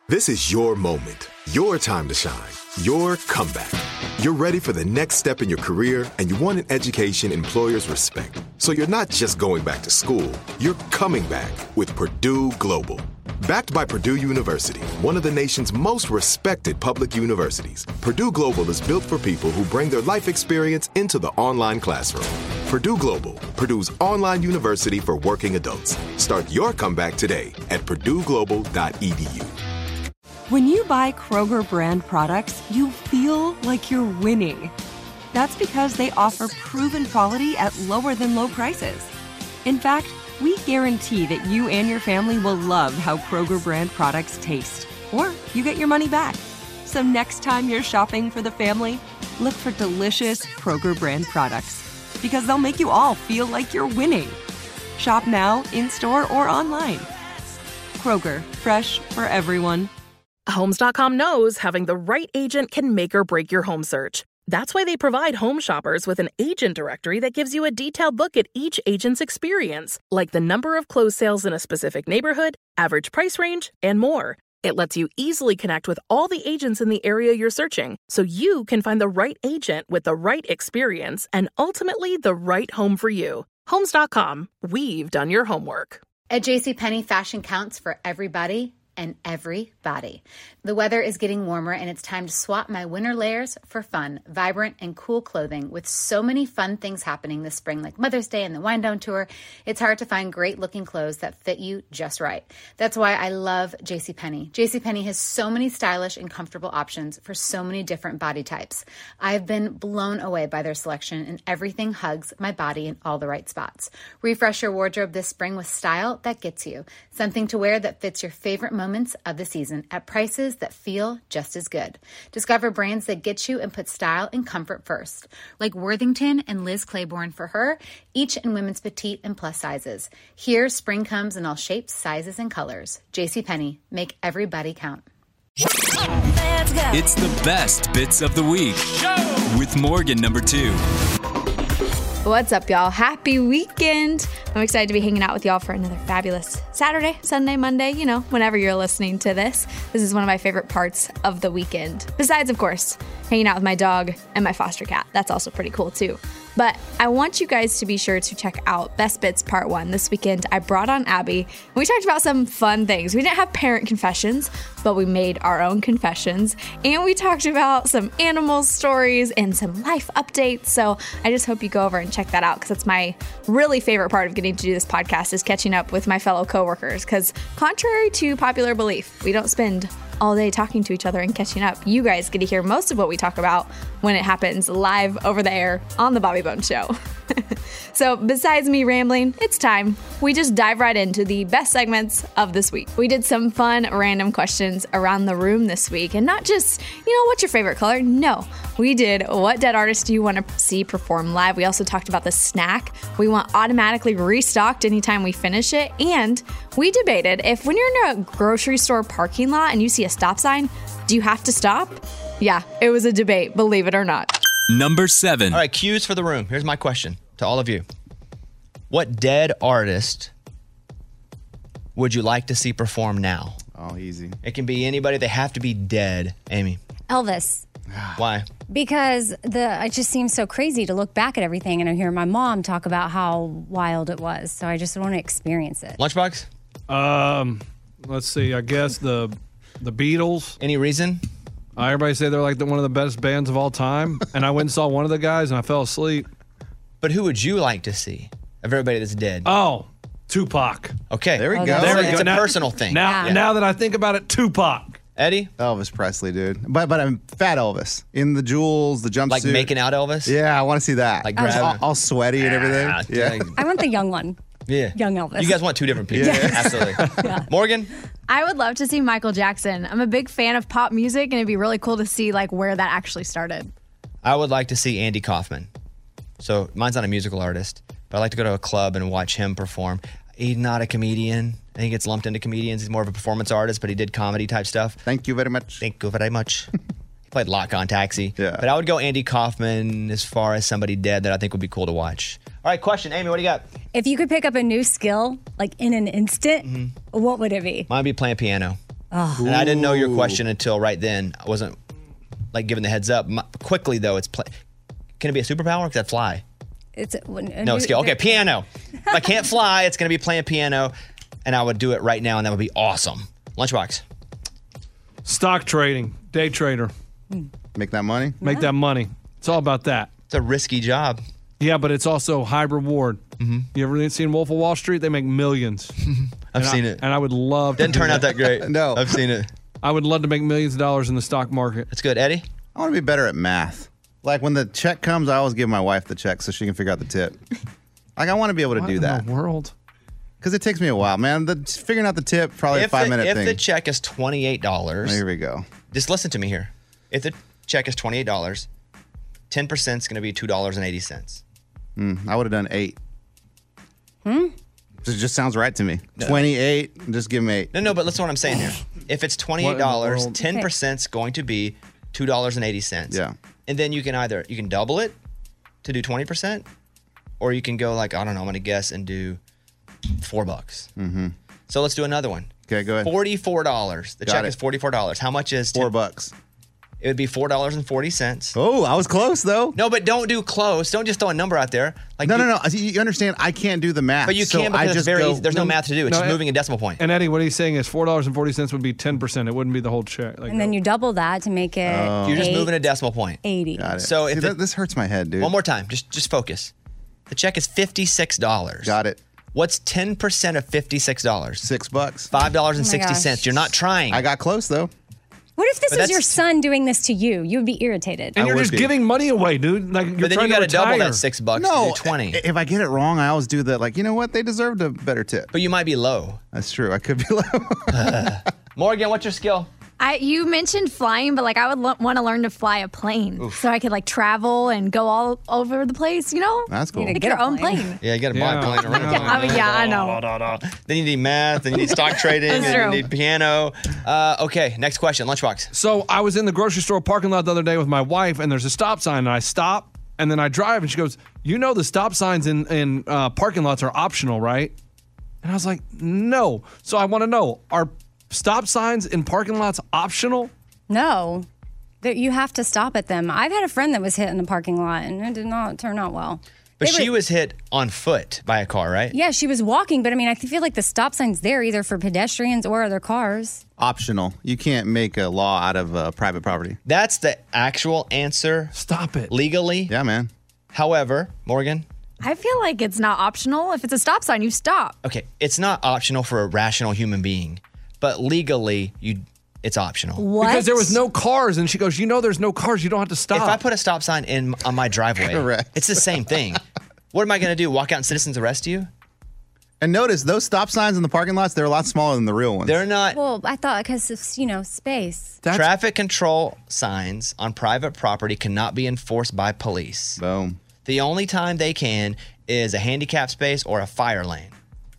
This is your moment, your time to shine, your comeback. You're ready for the next step in your career, and you want an education employers respect. So you're not just going back to school, you're coming back with Purdue Global. Backed by Purdue University, one of the nation's most respected public universities, Purdue Global is built for people who bring their life experience into the online classroom. Purdue Global, Purdue's online university for working adults. Start your comeback today at purdueglobal.edu. When you buy Kroger brand products, you feel like you're winning. That's because they offer proven quality at lower than low prices. In fact, we guarantee that you and your family will love how Kroger brand products taste, or you get your money back. So next time you're shopping for the family, look for delicious Kroger brand products, because they'll make you all feel like you're winning. Shop now, in-store, or online. Kroger, fresh for everyone. Homes.com knows having the right agent can make or break your home search. That's why they provide home shoppers with an agent directory that gives you a detailed look at each agent's experience, like the number of closed sales in a specific neighborhood, average price range, and more. It lets you easily connect with all the agents in the area you're searching, so you can find the right agent with the right experience and ultimately the right home for you. Homes.com. We've done your homework. At JCPenney, fashion counts for everybody and everybody. The weather is getting warmer, and it's time to swap my winter layers for fun, vibrant, and cool clothing. With so many fun things happening this spring, like Mother's Day and the Wind Down Tour, it's hard to find great-looking clothes that fit you just right. That's why I love JCPenney. JCPenney has so many stylish and comfortable options for so many different body types. I've been blown away by their selection, and everything hugs my body in all the right spots. Refresh your wardrobe this spring with style that gets you. Something to wear that fits your favorite moments of the season at prices that feel just as good. Discover brands that get you and put style and comfort first, like Worthington and Liz Claiborne for her, each in women's petite and plus sizes. Here, spring comes in all shapes, sizes, and colors. JCPenney, make everybody count. It's the best bits of the week with Morgan number 2. What's up, y'all? Happy weekend. I'm excited to be hanging out with y'all for another fabulous Saturday, Sunday, Monday, whenever you're listening to this. This is one of my favorite parts of the weekend. Besides, of course, hanging out with my dog and my foster cat. That's also pretty cool, too. But I want you guys to be sure to check out Best Bits Part 1. This weekend, I brought on Abby, and we talked about some fun things. We didn't have parent confessions, but we made our own confessions. And we talked about some animal stories and some life updates. So I just hope you go over and check that out, because that's my really favorite part of getting to do this podcast, is catching up with my fellow coworkers. Because contrary to popular belief, we don't spend all day talking to each other and catching up. You guys get to hear most of what we talk about when it happens live over the air on the Bobby Bones Show. So besides me rambling, it's time. We just dive right into the best segments of this week. We did some fun random questions around the room this week, and not just, what's your favorite color? No, we did what dead artist do you want to see perform live? We also talked about the snack we want automatically restocked anytime we finish it. And we debated if when you're in a grocery store parking lot and you see a stop sign, do you have to stop? Yeah, it was a debate, believe it or not. Number 7. All right, cues for the room. Here's my question to all of you. What dead artist would you like to see perform now? Oh, easy. It can be anybody. They have to be dead. Amy. Elvis. Why? Because it just seems so crazy to look back at everything, and I hear my mom talk about how wild it was. So I just want to experience it. Lunchbox? Let's see. I guess the Beatles. Any reason? Everybody say they're like one of the best bands of all time, and I went and saw one of the guys and I fell asleep. But who would you like to see of everybody that's dead? Oh, Tupac. Okay. There we go. There we It's go. a personal thing. Now that I think about it, Tupac. Eddie? Elvis Presley, dude. But I'm fat Elvis. In the jewels, the jumpsuit. Like making out Elvis? Yeah, I want to see that. Like grab all sweaty and everything. Yeah. I want the young one. Yeah. Young Elvis. You guys want two different people. Yeah. Absolutely. Morgan? I would love to see Michael Jackson. I'm a big fan of pop music, and it'd be really cool to see where that actually started. I would like to see Andy Kaufman. So mine's not a musical artist, but I like to go to a club and watch him perform. He's not a comedian. I think he gets lumped into comedians. He's more of a performance artist, but he did comedy type stuff. Thank you very much. Thank you very much. He played Lock on Taxi. Yeah. But I would go Andy Kaufman as far as somebody dead that I think would be cool to watch. All right, question. Amy, what do you got? If you could pick up a new skill, in an instant, what would it be? Mine would be playing piano. Oh. And I didn't know your question until right then. I wasn't like giving the heads up. Quickly though, can it be a superpower? Because I'd fly. It's No skill. Okay, piano. If I can't fly, it's going to be playing piano, and I would do it right now, and that would be awesome. Lunchbox. Stock trading, day trader. Make that money? Make that money. It's all about that. It's a risky job. Yeah, but it's also high reward. You ever seen Wolf of Wall Street? They make millions. I've seen it. And I would love to. Didn't turn out that great. No. I've seen it. I would love to make millions of dollars in the stock market. That's good. Eddie? I want to be better at math. Like when the check comes, I always give my wife the check so she can figure out the tip. Like I want to be able to do that. What in the world? Because it takes me a while, man. Figuring out the tip, probably a 5-minute thing. If the check is $28. Here we go. Just listen to me here. If the check is $28, 10% is going to be $2.80. I would have done 8. It just sounds right to me. No. 28, just give me 8. No, but listen to what I'm saying here. If it's $28, 10% is going to be $2.80. Yeah. And then you can double it to do 20%, or you can go like, I don't know, I'm going to guess and do $4. Mm-hmm. So let's do another one. Okay, go ahead. $44. The check is $44. How much is $4? It would be $4.40. Oh, I was close though. No, but don't do close. Don't just throw a number out there. Like no. You understand? I can't do the math. But you can because it's very easy. There's no math to do. It's just moving a decimal point. And Eddie, what he's saying is $4.40 would be 10%. It wouldn't be the whole check. Like, and then you double that to make it. You're just moving a decimal point. 80. Got it. So this hurts my head, dude. One more time. Just focus. The check is $56. Got it. What's 10% of $56? $6. $5.60. You're not trying. I got close though. What if this was your son doing this to you? You would be irritated. And you're just giving money away, dude. Like you're but then trying you got to double retire. that $6 No, to do 20. If I get it wrong, I always do that. Like, you know what? They deserved a better tip. But you might be low. That's true. I could be low. Morgan, what's your skill? You mentioned flying, but like I would want to learn to fly a plane so I could like travel and go all over the place. You know, that's cool. Get your own plane. Yeah, you got to buy a plane around. I know. Then you need math, then you need stock trading, That's and true. you need piano. Okay, next question. Lunchbox. So I was in the grocery store parking lot the other day with my wife, and there's a stop sign, and I stop, and then I drive, and she goes, "You know the stop signs in parking lots are optional, right?" And I was like, "No." So I want to know, are stop signs in parking lots optional? No. You have to stop at them. I've had a friend that was hit in the parking lot, and it did not turn out well. But she was hit on foot by a car, right? Yeah, she was walking, but I mean, I feel like the stop sign's there either for pedestrians or other cars. Optional. You can't make a law out of private property. That's the actual answer. Stop it. Legally. Yeah, man. However, Morgan. I feel like it's not optional. If it's a stop sign, you stop. Okay, it's not optional for a rational human being, but legally, it's optional. What? Because there was no cars, and she goes, "You know, there's no cars. You don't have to stop." If I put a stop sign on my driveway, Correct. It's the same thing. What am I going to do? Walk out and citizens arrest you? And notice those stop signs in the parking lots, they're a lot smaller than the real ones. They're not. Well, I thought because of, space. Traffic control signs on private property cannot be enforced by police. Boom. The only time they can is a handicap space or a fire lane.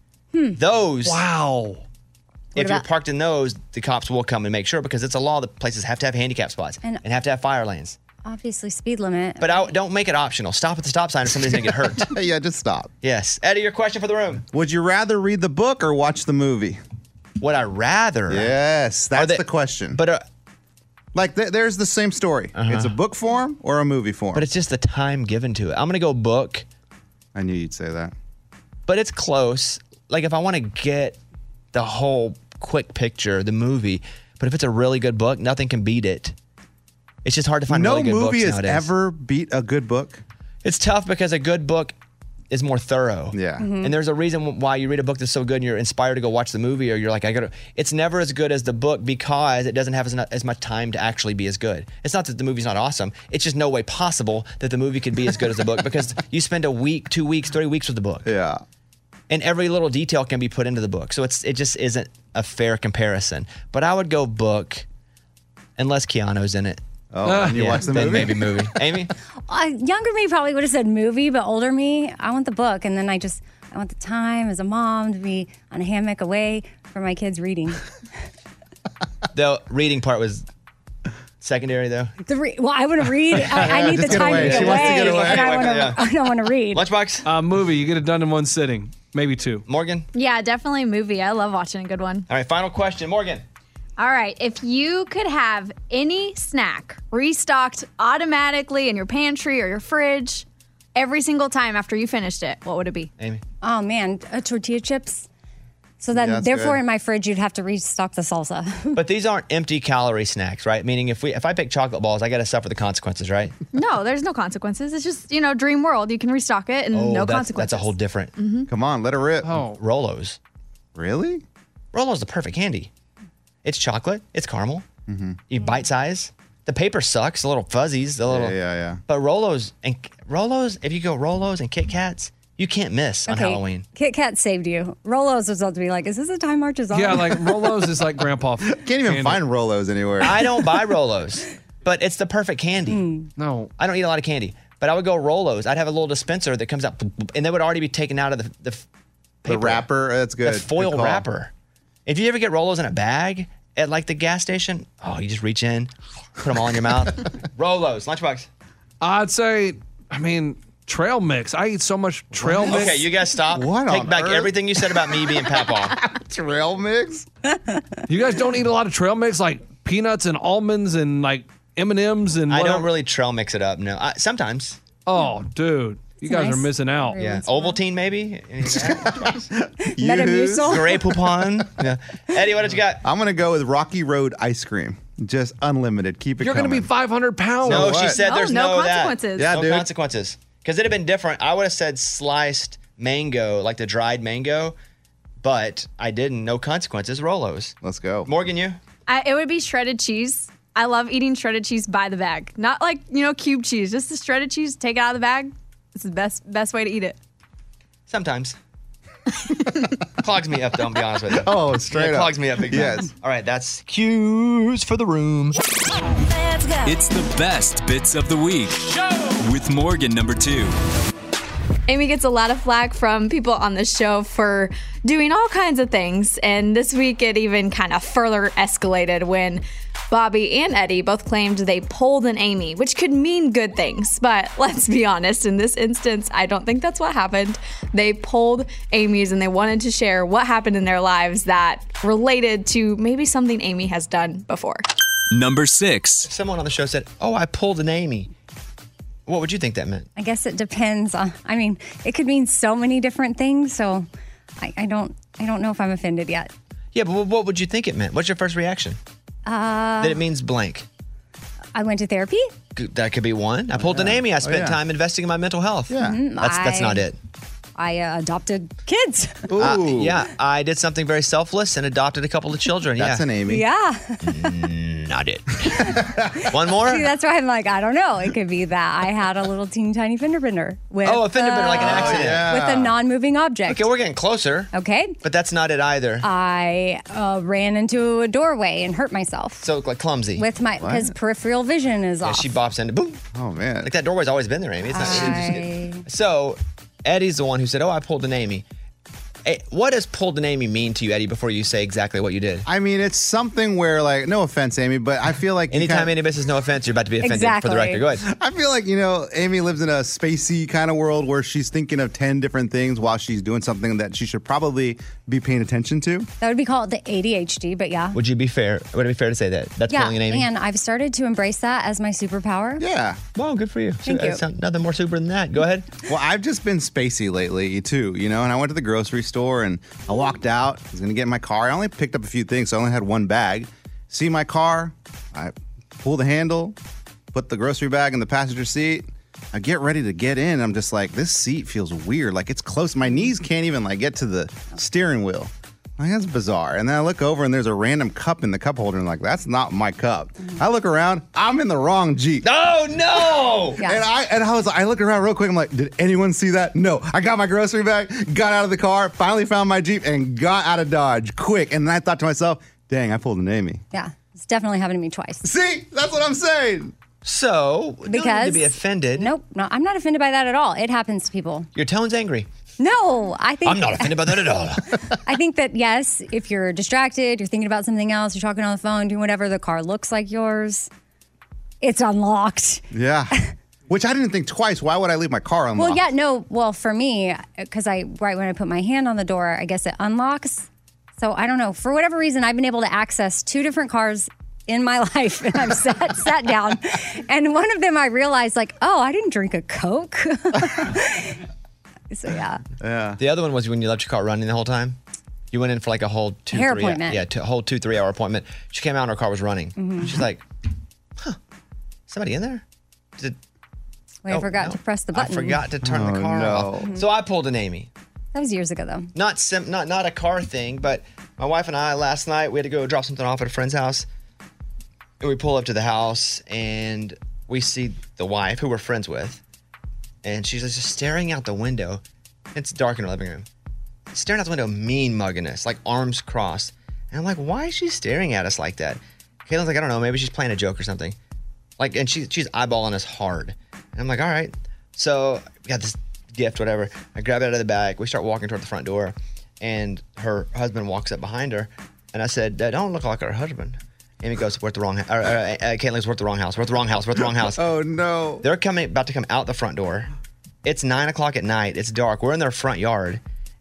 Those. Wow. If you're parked in those, the cops will come and make sure because it's a law that places have to have handicap spots and have to have fire lanes. Obviously, speed limit. But don't make it optional. Stop at the stop sign or somebody's going to get hurt. Yeah, just stop. Yes. Eddie, your question for the room. Would you rather read the book or watch the movie? Would I rather? Yes, that's the question. But there's the same story. It's a book form or a movie form. But it's just the time given to it. I'm going to go book. I knew you'd say that. But it's close. Like if I want to get the whole quick picture, the movie, but if it's a really good book, nothing can beat it. It's just hard to find really good books No movie has nowadays. ever beat a good book. It's tough because a good book is more thorough. Yeah. And there's a reason why you read a book that's so good and you're inspired to go watch the movie, or you're like, it's never as good as the book because it doesn't have as much time to actually be as good. It's not that the movie's not awesome. It's just no way possible that the movie could be as good as the book because you spend a week, 2 weeks, 3 weeks with the book. Yeah. And every little detail can be put into the book. So it just isn't a fair comparison. But I would go book unless Keanu's in it. Oh, and you watch the movie? Then maybe movie. Amy? Younger me probably would have said movie, but older me, I want the book. And then I want the time as a mom to be on a hammock away from my kids reading. The reading part was secondary, though. Well, I want to read. I need the time to get away. And I don't want to read. Lunchbox? Movie. You get it done in one sitting. Maybe two. Morgan? Yeah, definitely a movie. I love watching a good one. All right, final question. Morgan. All right. If you could have any snack restocked automatically in your pantry or your fridge every single time after you finished it, what would it be? Amy? Oh, man. Tortilla chips. So then, that's therefore, good. in my fridge, you'd have to restock the salsa. But these aren't empty calorie snacks, right? Meaning if I pick chocolate balls, I got to suffer the consequences, right? No, there's no consequences. It's just, dream world. You can restock it and no consequences. That's a whole different. Come on, let it rip. Oh, Rolos. Really? Rolo's the perfect candy. It's chocolate. It's caramel. You bite size. The paper sucks. The little fuzzies. The little. Yeah. But Rolos, if you go Rolos and Kit Kats, you can't miss on Halloween. Kit Kat saved you. Rolos was about to be like, is this a time marches on? yeah, like Rolos is like grandpa. Can't even find Rolos anywhere. I don't buy Rolos, but it's the perfect candy. No. I don't eat a lot of candy, but I would go Rolos. I'd have a little dispenser that comes out, and they would already be taken out of the paper. The wrapper, that's good. The foil Good call. wrapper. If you ever get Rolos in a bag at like the gas station, you just reach in, put them all in your mouth. Rolos, Lunchbox. I'd say, trail mix. I eat so much trail mix. Okay, you guys stop. What Take on back earth? everything you said about me being Papaw. Trail mix? You guys don't eat a lot of trail mix, like peanuts and almonds and like M&Ms and I whatever? don't really trail mix it up. No, sometimes. Oh, dude. You guys nice. are missing out. Yeah, Ovaltine maybe. Metamucil. Grey Poupon. Yeah. Eddie, what did you got? I'm going to go with Rocky Road ice cream. Just unlimited. Keep it You're going to coming. be 500 pounds. No, she what? said there's no no that. consequences. Yeah, no dude. consequences. Because it'd have been different. I would have said sliced mango, like the dried mango, but I didn't. No consequences. Rolos. Let's go. Morgan, you? It would be shredded cheese. I love eating shredded cheese by the bag. Not like, cube cheese. Just the shredded cheese, take it out of the bag. It's the best way to eat it. Sometimes. Clogs me up, though, I'll be honest with you. Oh, straight It up. clogs me up big time. Yes. All right, that's cues for the room. It's the best bits of the week with Morgan number 2. Amy gets a lot of flack from people on the show for doing all kinds of things. And this week it even kind of further escalated when Bobby and Eddie both claimed they pulled an Amy, which could mean good things. But let's be honest, in this instance, I don't think that's what happened. They pulled Amy's and they wanted to share what happened in their lives that related to maybe something Amy has done before. Number 6. Someone on the show said, I pulled an Amy. What would you think that meant? I guess it depends on, it could mean so many different things. So I don't know if I'm offended yet. Yeah, but what would you think it meant? What's your first reaction? That it means blank. I went to therapy. That could be one. I pulled an Amy. I spent time investing in my mental health. Yeah. That's not it. I adopted kids. Ooh. Yeah, I did something very selfless and adopted a couple of children. That's an Amy. Yeah. Not it. One more? See, that's why I'm like, I don't know. It could be that I had a little teeny tiny fender bender with A fender bender, like an accident. yeah. with a non-moving object. Okay, we're getting closer. Okay. But that's not it either. I ran into a doorway and hurt myself So like clumsy. with because peripheral vision is yeah, off. she bops into boom. Oh, man. Like that doorway's always been there, Amy. It's not. So Eddie's the one who said, I pulled an Amy. What does pulled an Amy mean to you, Eddie, before you say exactly what you did? It's something where, like, no offense, Amy, but I feel like Anytime anybody says no offense, you're about to be offended for the record. Go ahead. I feel like, Amy lives in a spacey kind of world where she's thinking of 10 different things while she's doing something that she should probably be paying attention to. That would be called the ADHD, but yeah. Would it be fair to say that? That's Yeah, pulling an Amy? and I've started to embrace that as my superpower. Yeah. Well, good for you. Thank you. It's nothing more super than that. Go ahead. Well, I've just been spacey lately, too, and I went to the grocery store and I walked out. I was going to get in my car. I only picked up a few things, so I only had one bag. See my car. I pull the handle, put the grocery bag in the passenger seat. I get ready to get in. I'm just like, this seat feels weird. Like, it's close. My knees can't even, get to the steering wheel. Like, that's bizarre. And then I look over and there's a random cup in the cup holder. And I'm like, that's not my cup. I look around. I'm in the wrong Jeep. Oh, no. Yeah. And I look around real quick. I'm like, did anyone see that? No. I got my grocery bag, got out of the car, finally found my Jeep, and got out of Dodge quick. And then I thought to myself, dang, I pulled an Amy. Yeah, it's definitely happened to me twice. See, that's what I'm saying. So, don't need to be offended. Nope, no, I'm not offended by that at all. It happens to people. Your tone's angry. No, I think I'm not offended by that at all. I think that yes, if you're distracted, you're thinking about something else, you're talking on the phone, doing whatever, the car looks like yours, it's unlocked. Yeah. Which I didn't think twice. Why would I leave my car unlocked? Well, yeah, no. Well, for me, because right when I put my hand on the door, I guess it unlocks. So I don't know. For whatever reason, I've been able to access 2 different cars in my life, and I've sat down. And one of them I realized, like, oh, I didn't drink a Coke. So, yeah. The other one was when you left your car running the whole time. You went in for like a whole 2-3 appointment. Yeah, a whole 2-3 hour appointment. She came out and her car was running. Mhm. She's like, somebody in there? I forgot to press the button. I forgot to turn the car off. So I pulled an Amy. That was years ago, though. Not a car thing, but my wife and I last night, we had to go drop something off at a friend's house. And we pull up to the house and we see the wife, who we're friends with, and she's just staring out the window. It's dark in her living room. Staring out the window, mean mugging us, like arms crossed. And I'm like, why is she staring at us like that? Caitlin's like, I don't know, maybe she's playing a joke or something. Like, and she's eyeballing us hard. And I'm like, all right. So we got this gift, whatever. I grab it out of the bag. We start walking toward the front door, and her husband walks up behind her. And I said, don't look like our husband. Amy goes, we're at the wrong house. Caitlin's, we're at the wrong house. We're at the wrong house. We're at the wrong house. Oh, no. They're about to come out the front door. It's 9 o'clock at night. It's dark. We're in their front yard.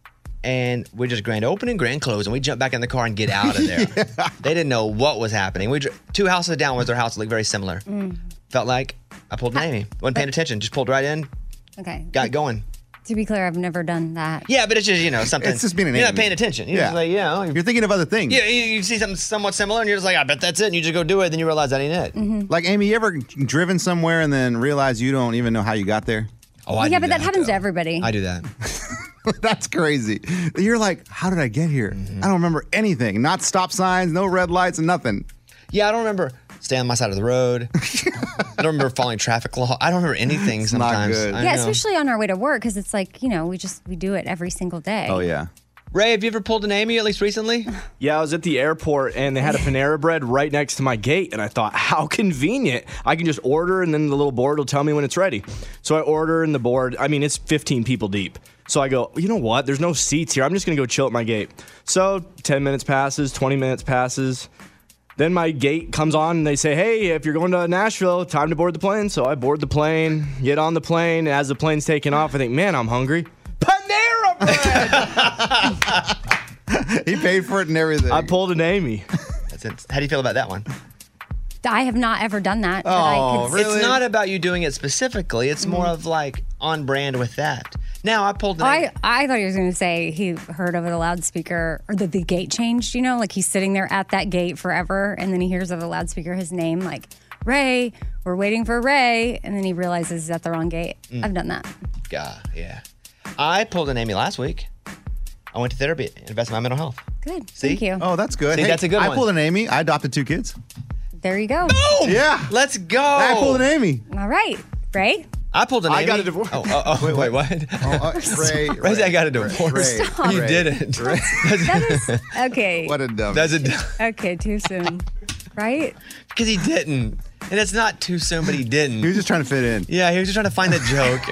And we just grand open and grand close, and we jump back in the car and get out of there. They didn't know what was happening. 2 houses down was their house. It looked very similar. Felt like I pulled an Amy. Wasn't paying attention. Just pulled right in. Okay. Got going. To be clear, I've never done that. Yeah, but it's just, something. It's just being an You're Amy. not paying attention. You're just like, You're thinking of other things. Yeah, you see something somewhat similar, and you're just like, I bet that's it. And you just go do it, then you realize that ain't it. Like, Amy, you ever driven somewhere and then realize you don't even know how you got there? Oh, Well, yeah, but that happens to everybody. I do that. That's crazy. You're like, how did I get here? I don't remember anything. Not stop signs, no red lights, and Yeah, I don't remember staying on my side of the road. I don't remember following traffic law. I don't remember anything sometimes. good. I Yeah, know. especially on our way to work, because it's like, we do it every single day. Oh, yeah. Ray, have you ever pulled an Amy, at least recently? Yeah, I was at the airport and they had a Panera Bread right next to my gate, and I thought, how convenient. I can just order and then the little board will tell me when it's ready. So I order and the board, it's 15 people deep. So I go, you know what? There's no seats here. I'm just going to go chill at my gate. So 10 minutes passes, 20 minutes passes. Then my gate comes on and they say, hey, if you're going to Nashville, time to board the plane. So I board the plane, get on the plane. As the plane's taking off, I think, man, I'm hungry. Panera Bread! He paid for it and everything. I pulled an Amy. That's it. How do you feel about that one? I have not ever done that. It's not about you doing it specifically. It's more of like on brand with that. Now, I pulled an Amy. I thought he was going to say he heard over the loudspeaker or that the gate changed, like he's sitting there at that gate forever, and then he hears over the loudspeaker his name, like, Ray, we're waiting for Ray, and then he realizes he's at the wrong gate. I've done that. Yeah. I pulled an Amy last week. I went to therapy, invested in my mental health. Good. See? Thank you. Oh, that's good. See, that's a good one. I pulled an Amy. I adopted 2 kids. There you go. Boom! Yeah. Let's go. I pulled an Amy. All right. Ray? I pulled an Amy. I got a divorce. Oh, wait, what? Ray, I got a divorce. Ray, Stop. You Ray. didn't. That is, okay. What a dumb. That's Okay, too soon. Right? because he didn't. And it's not too soon, but he didn't. He was just trying to fit in. Yeah, he was just trying to find a joke.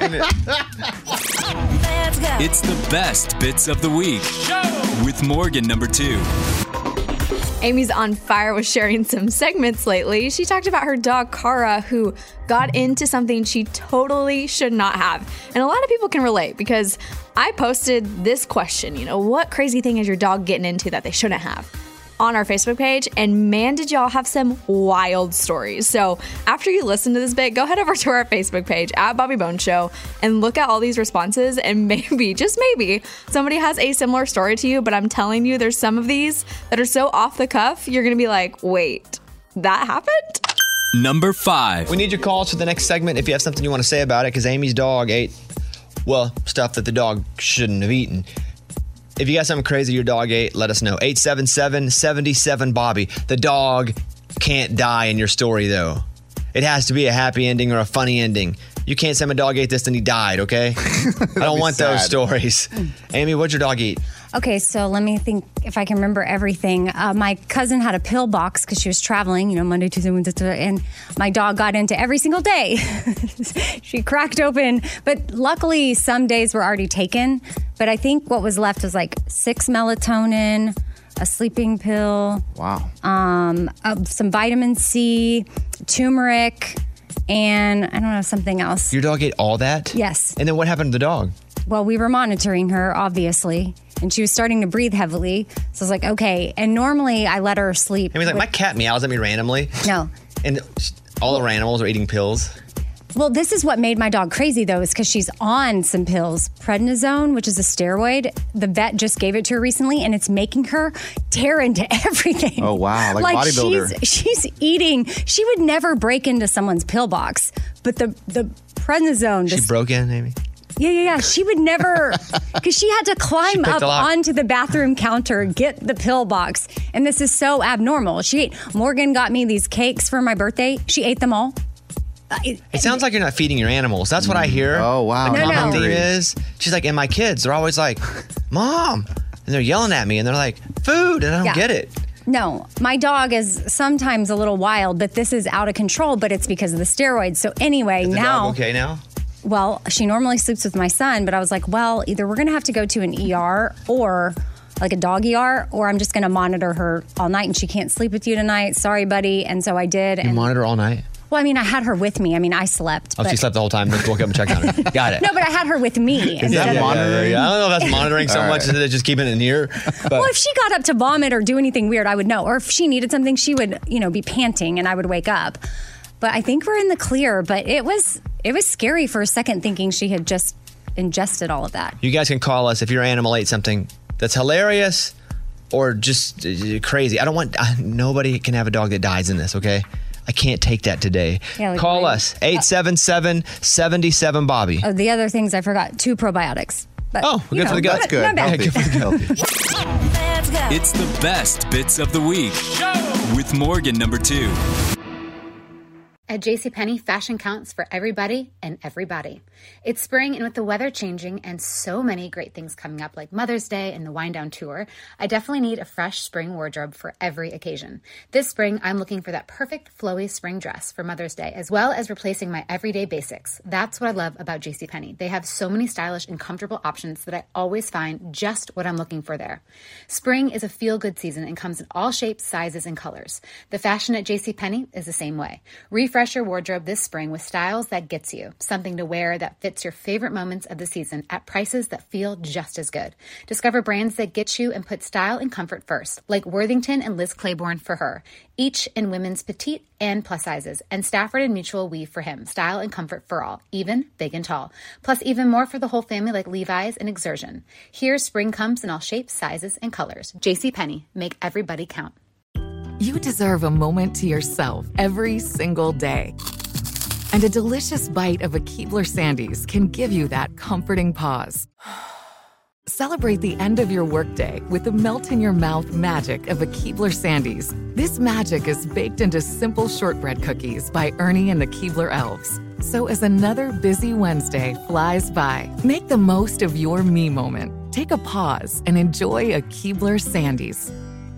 It's the best bits of the week with Morgan number 2. Amy's on fire with sharing some segments lately. She talked about her dog, Kara, who got into something she totally should not have. And a lot of people can relate because I posted this question, what crazy thing is your dog getting into that they shouldn't have? On our Facebook page, and man, did y'all have some wild stories. So after you listen to this bit, go head over to our Facebook page at Bobby Bones Show and look at all these responses, and maybe, just maybe, somebody has a similar story to you, but I'm telling you, there's some of these that are so off the cuff, you're gonna be like, wait, that happened? Number 5. We need your calls for the next segment if you have something you want to say about it, because Amy's dog ate, stuff that the dog shouldn't have eaten. If you got something crazy your dog ate, let us know. 877-77-BOBBY. The dog can't die in your story, though. It has to be a happy ending or a funny ending. You can't say my dog ate this and he died, okay? I don't want those stories. Amy, what'd your dog eat? Okay, so let me think if I can remember everything. My cousin had a pill box because she was traveling, Monday, Tuesday, Wednesday, and my dog got into every single day. She cracked open, but luckily some days were already taken. But I think what was left was like 6 melatonin, a sleeping pill. Wow. Some vitamin C, turmeric, and I don't know, something else. Your dog ate all that? Yes. And then what happened to the dog? Well, we were monitoring her, obviously, and she was starting to breathe heavily. So I was like, okay. And normally I let her sleep. I mean, like, my cat meows at me randomly. No. And all the animals are eating pills. Well, this is what made my dog crazy, though, is because she's on some pills. Prednisone, which is a steroid. The vet just gave it to her recently, and it's making her tear into everything. Oh, wow. Like bodybuilder. She's eating. She would never break into someone's pill box. But the prednisone. She broke in, Amy? Yeah. She would never, because she had to climb up onto the bathroom counter, get the pill box. And this is so abnormal. Morgan got me these cakes for my birthday. She ate them all. It sounds like you're not feeding your animals. That's what I hear. Oh, wow. The common theme is, she's like, and my kids, they're always like, Mom. And they're yelling at me and they're like, food. And I don't get it. No, my dog is sometimes a little wild, but this is out of control, but it's because of the steroids. So anyway, Is the now. dog okay now? Well, she normally sleeps with my son, but I was like, well, either we're going to have to go to an ER or like a dog ER, or I'm just going to monitor her all night and she can't sleep with you tonight. Sorry, buddy. And so I did. You monitor all night? Well, I mean, I had her with me. I mean, I slept. Oh, she slept the whole time. Just woke up and checked on her. Got it. No, but I had her with me. Is that monitoring? I don't know if that's monitoring so All much right. as just keeping it near. But Well, if she got up to vomit or do anything weird, I would know. Or if she needed something, she would, be panting and I would wake up. But I think we're in the clear. But it was scary for a second thinking she had just ingested all of that. you guys can call us if your animal ate something that's hilarious or just crazy. Nobody can have a dog that dies in this, okay? I can't take that today. Yeah, like Call mine. us, 877-77-BOBBY. Oh, the other things I forgot, 2 probiotics. But, Good for the gut. That's good. Not bad. Good for the gut. It's the best bits of the week with Morgan number 2. At JCPenney, fashion counts for everybody and everybody. It's spring, and with the weather changing and so many great things coming up like Mother's Day and the Wind Down Tour, I definitely need a fresh spring wardrobe for every occasion. This spring, I'm looking for that perfect flowy spring dress for Mother's Day, as well as replacing my everyday basics. That's what I love about JCPenney. They have so many stylish and comfortable options that I always find just what I'm looking for there. Spring is a feel-good season and comes in all shapes, sizes, and colors. The fashion at JCPenney is the same way. Refresh your wardrobe this spring with styles that gets you, something to wear that fits your favorite moments of the season at prices that feel just as good. Discover brands that get you and put style and comfort first, like Worthington and Liz Claiborne for her, each in women's petite and plus sizes, and Stafford and Mutual weave for him, style and comfort for all, even big and tall. Plus even more for the whole family like Levi's and Exertion. Here, spring comes in all shapes, sizes, and colors. JCPenney, make everybody count. You deserve a moment to yourself every single day. And a delicious bite of a Keebler Sandies can give you that comforting pause. Celebrate the end of your workday with the melt-in-your-mouth magic of a Keebler Sandies. This magic is baked into simple shortbread cookies by Ernie and the Keebler Elves. So as another busy Wednesday flies by, make the most of your me moment. Take a pause and enjoy a Keebler Sandies.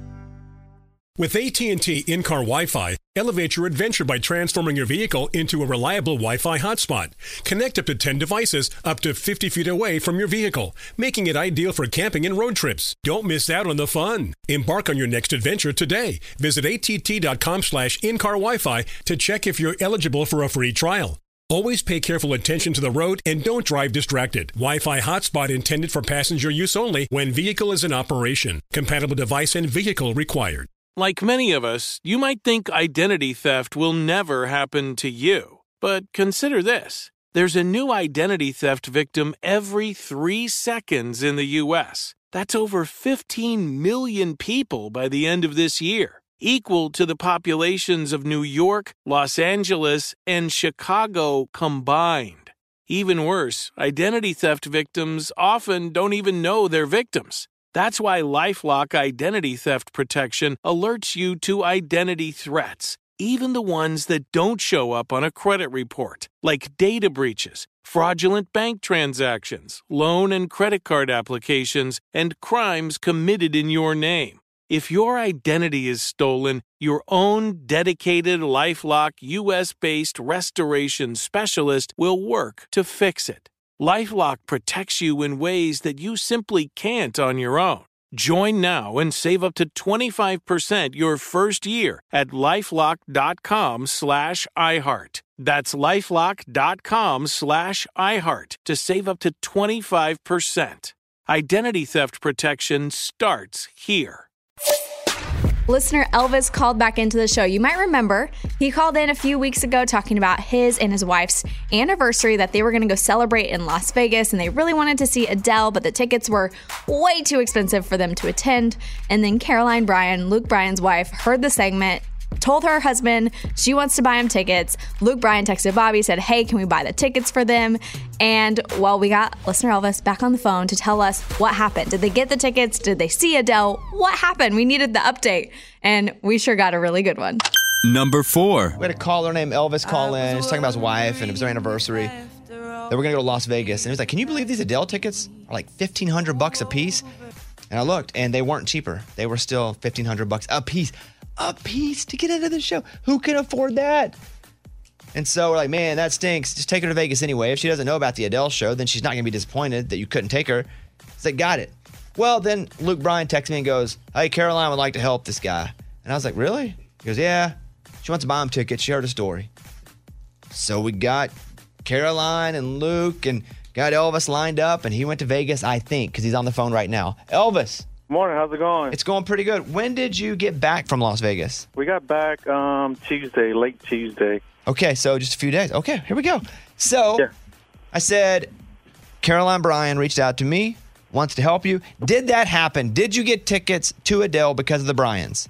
With AT&T in-car Wi-Fi, elevate your adventure by transforming your vehicle into a reliable Wi-Fi hotspot. Connect up to 10 devices up to 50 feet away from your vehicle, making it ideal for camping and road trips. Don't miss out on the fun. Embark on your next adventure today. Visit att.com/in-car Wi-Fi to check if you're eligible for a free trial. Always pay careful attention to the road and don't drive distracted. Wi-Fi hotspot intended for passenger use only when vehicle is in operation. Compatible device and vehicle required. Like many of us, you might think identity theft will never happen to you. But consider this. There's a new identity theft victim every 3 seconds in the U.S. That's over 15 million people by the end of this year, equal to the populations of New York, Los Angeles, and Chicago combined. Even worse, identity theft victims often don't even know they're victims. That's why LifeLock Identity Theft Protection alerts you to identity threats, even the ones that don't show up on a credit report, like data breaches, fraudulent bank transactions, loan and credit card applications, and crimes committed in your name. If your identity is stolen, your own dedicated LifeLock U.S.-based restoration specialist will work to fix it. LifeLock protects you in ways that you simply can't on your own. Join now and save up to 25% your first year at LifeLock.com/iHeart. That's LifeLock.com/iHeart to save up to 25%. Identity theft protection starts here. Listener Elvis called back into the show. You might remember he called in a few weeks ago talking about his and his wife's anniversary that they were going to go celebrate in Las Vegas, and they really wanted to see Adele, but the tickets were way too expensive for them to attend. And then Caroline Bryan, Luke Bryan's wife, heard the segment, told her husband she wants to buy him tickets. Luke Bryan texted Bobby, said, hey, can we buy the tickets for them? And, well, we got listener Elvis back on the phone to tell us what happened. Did they get the tickets? Did they see Adele? What happened? We needed the update, and we sure got a really good one. Number 4. We had a caller named Elvis call in. He was talking about his wife, and it was their anniversary. They were going to go to Las Vegas. And he was like, can you believe these Adele tickets are like $1,500 a piece? And I looked, and they weren't cheaper. They were still $1,500 a piece. A piece to get into the show. Who can afford that? And so we're like, man, that stinks. Just take her to Vegas anyway. If she doesn't know about the Adele show, then she's not going to be disappointed that you couldn't take her. It's like, got it. Well, then Luke Bryan texts me and goes, hey, Caroline would like to help this guy. And I was like, really? He goes, yeah. She wants to buy him tickets. She heard a story. So we got Caroline and Luke and got Elvis lined up, and he went to Vegas, I think, because he's on the phone right now. Elvis. Morning, how's it going? It's going pretty good. When did you get back from Las Vegas? We got back Tuesday, late Tuesday. Okay, so just a few days. Okay, here we go. So I said, Caroline Bryan reached out to me, wants to help you. Did that happen? Did you get tickets to Adele because of the Bryans?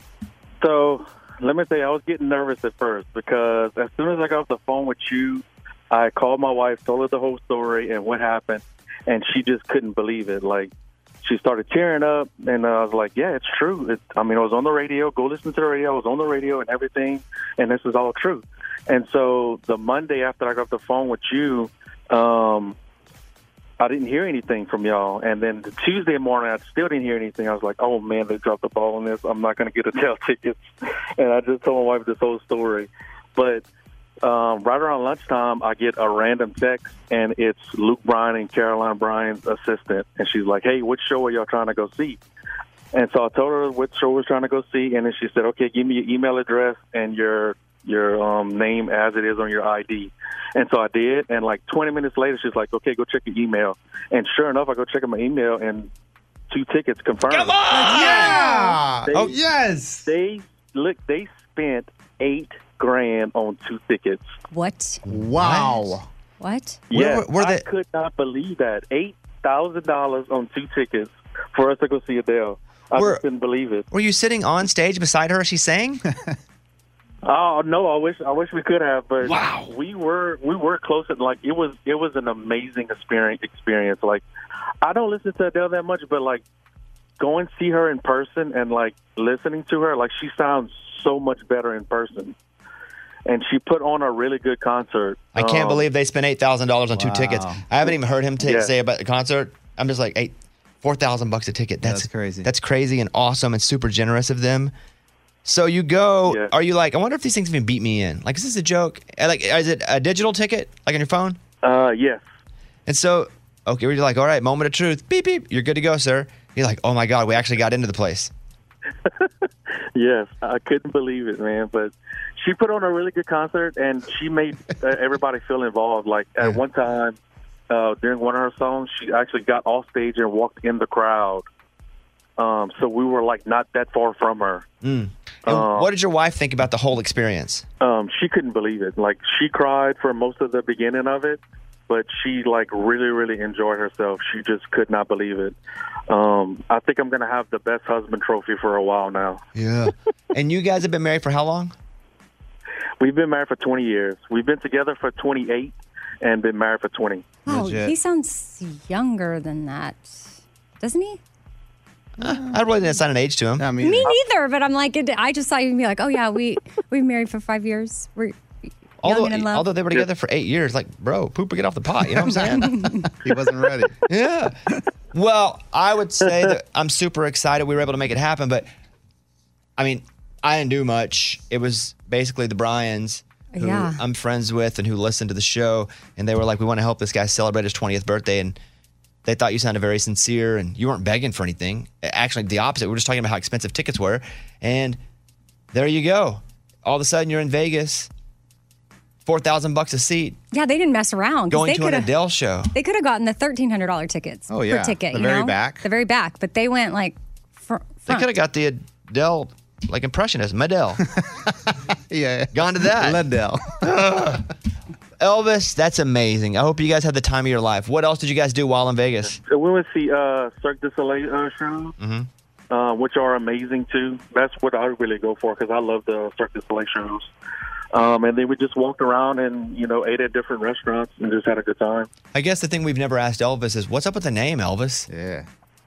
So let me say, I was getting nervous at first because as soon as I got off the phone with you, I called my wife, told her the whole story and what happened, and she just couldn't believe it. Like, she started tearing up, and I was like, yeah, it's true. I was on the radio. Go listen to the radio. I was on the radio and everything, and this is all true. And so the Monday after I got off the phone with you, I didn't hear anything from y'all. And then the Tuesday morning, I still didn't hear anything. I was like, oh, man, they dropped the ball on this. I'm not going to get Adele tickets. And I just told my wife this whole story. But right around lunchtime, I get a random text, and it's Luke Bryan and Caroline Bryan's assistant. And she's like, hey, which show are y'all trying to go see? And so I told her which show we're trying to go see, and then she said, okay, give me your email address and your name as it is on your ID. And so I did, and like 20 minutes later, she's like, okay, go check your email. And sure enough, I go check my email, and 2 tickets confirmed. Come on! Yeah! Yes! They spent $8,000 on 2 tickets. What? Wow. What? Yeah, I could not believe that. $8,000 on 2 tickets for us to go see Adele. I just couldn't believe it. Were you sitting on stage beside her as she sang? Oh no, I wish we could have, but wow, we were close. Like it was an amazing experience. Like I don't listen to Adele that much, but like going to see her in person and like listening to her, like she sounds so much better in person. And she put on a really good concert. I can't believe they spent $8,000 on 2 tickets. I haven't even heard him say about the concert. I'm just like, $4,000 a ticket. That's crazy. That's crazy and awesome and super generous of them. So you go, are you like, I wonder if these things even beat me in? Like, is this a joke? Like, is it a digital ticket, like on your phone? Yes. And so, okay, we're like, all right, moment of truth. Beep, beep. You're good to go, sir. You're like, oh my God, we actually got into the place. Yes, I couldn't believe it, man. But she put on a really good concert, and she made everybody feel involved. Like, at one time, during one of her songs, she actually got off stage and walked in the crowd. So we were, like, not that far from her. And what did your wife think about the whole experience? She couldn't believe it. Like, she cried for most of the beginning of it, but she, like, really, really enjoyed herself. She just could not believe it. I think I'm going to have the best husband trophy for a while now. Yeah. And you guys have been married for how long? We've been married for 20 years. We've been together for 28 and been married for 20. Oh, he sounds younger than that, doesn't he? I really didn't assign an age to him. Me neither, but I'm like, I just thought you'd be like, oh yeah, we've been married for 5 years. We're young and in love. Although they were together for 8 years, like, bro, poop or get off the pot. You know what I'm saying? He wasn't ready. Yeah. Well, I would say that I'm super excited we were able to make it happen, but I mean, I didn't do much. It was basically the Bryans, who I'm friends with and who listened to the show, and they were like, we want to help this guy celebrate his 20th birthday, and they thought you sounded very sincere, and you weren't begging for anything. Actually, the opposite. We were just talking about how expensive tickets were, and there you go. All of a sudden, you're in Vegas $4,000 a seat. Yeah, they didn't mess around. 'cause Going they to an coulda- Adele show. They could have gotten the $1,300 tickets Oh, yeah. per ticket. The you very know? back? The very back. But they went like front. They could have got the Adele, like impressionist, Madele. Yeah. Gone to that. Adele. Elvis, that's amazing. I hope you guys had the time of your life. What else did you guys do while in Vegas? So we went to see Cirque du Soleil shows, which are amazing too. That's what I really go for because I love the Cirque du Soleil shows. And then we just walked around and, ate at different restaurants and just had a good time. I guess the thing we've never asked Elvis is, what's up with the name, Elvis? Yeah.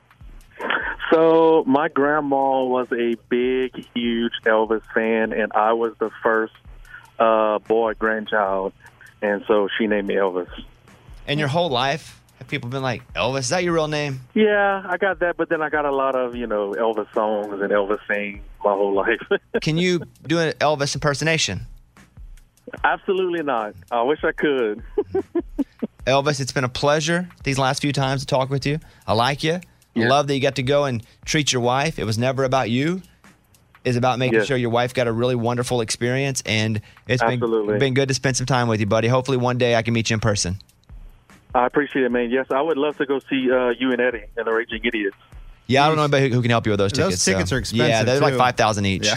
So my grandma was a big, huge Elvis fan, and I was the first grandchild. And so she named me Elvis. And your whole life, have people been like, Elvis, is that your real name? Yeah, I got that, but then I got a lot of, Elvis songs and Elvis singing my whole life. Can you do an Elvis impersonation? Absolutely not. I wish I could. Elvis, it's been a pleasure these last few times to talk with you. I like you. I love that you got to go and treat your wife. It was never about you. It's about making sure your wife got a really wonderful experience, and it's been good to spend some time with you, buddy. Hopefully one day I can meet you in person. I appreciate it, man. Yes, I would love to go see you and Eddie and the Raging Idiots. Yeah, I don't know anybody who can help you with those tickets. Those tickets are expensive, Yeah, they're like too. $5,000 each.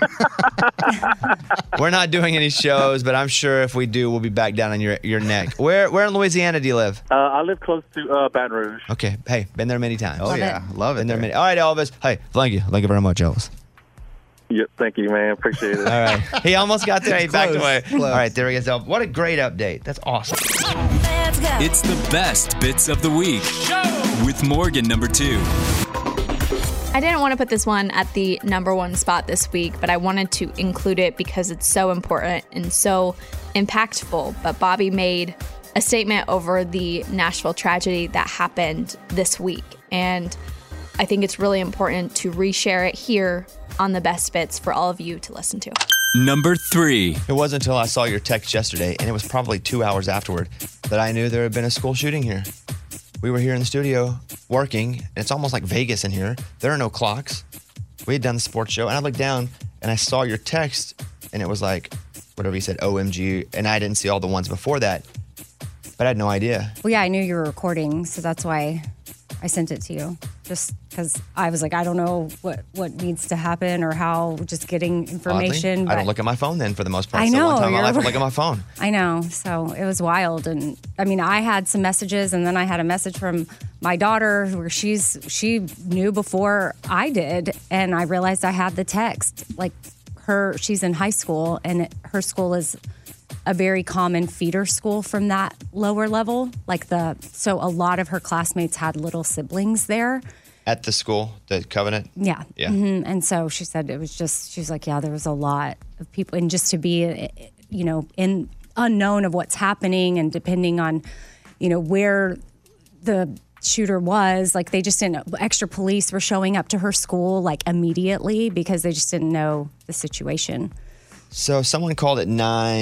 We're not doing any shows, but I'm sure if we do, we'll be back down on your neck. Where in Louisiana do you live? I live close to Baton Rouge. Okay. Hey, been there many times. Oh, Love yeah. Love it. Been there many. All right, Elvis. Hey, thank you. Thank you very much, Elvis. Yeah, thank you, man. Appreciate it. All right. He almost got there. He backed away. Close. All right, there he is. Elvis. What a great update. That's awesome. It's the best bits of the week with Morgan number 2. I didn't want to put this one at the number 1 spot this week, but I wanted to include it because it's so important and so impactful. But Bobby made a statement over the Nashville tragedy that happened this week. And I think it's really important to reshare it here on the best bits for all of you to listen to. Number 3. It wasn't until I saw your text yesterday, and it was probably 2 hours afterward, that I knew there had been a school shooting here. We were here in the studio working, and it's almost like Vegas in here. There are no clocks. We had done the sports show, and I looked down, and I saw your text, and it was like, whatever you said, OMG, and I didn't see all the ones before that, but I had no idea. Well, yeah, I knew you were recording, so that's why I sent it to you. Just because I was like, I don't know what needs to happen or how, just getting information. Oddly, I don't but- look at my phone then for the most part. I It's the know, one time in my you're life I right. look at my phone. I know. So it was wild. And I mean, I had some messages, and then I had a message from my daughter where she knew before I did. And I realized I had the text. Like she's in high school, and her school is a very common feeder school from that lower level. So a lot of her classmates had little siblings there. At the school, the Covenant? Yeah. Yeah. Mhm. And so she said it was just, she was like, yeah, there was a lot of people. And just to be, in unknown of what's happening and depending on, where the shooter was, like they just didn't, extra police were showing up to her school like immediately because they just didn't know the situation. So someone called at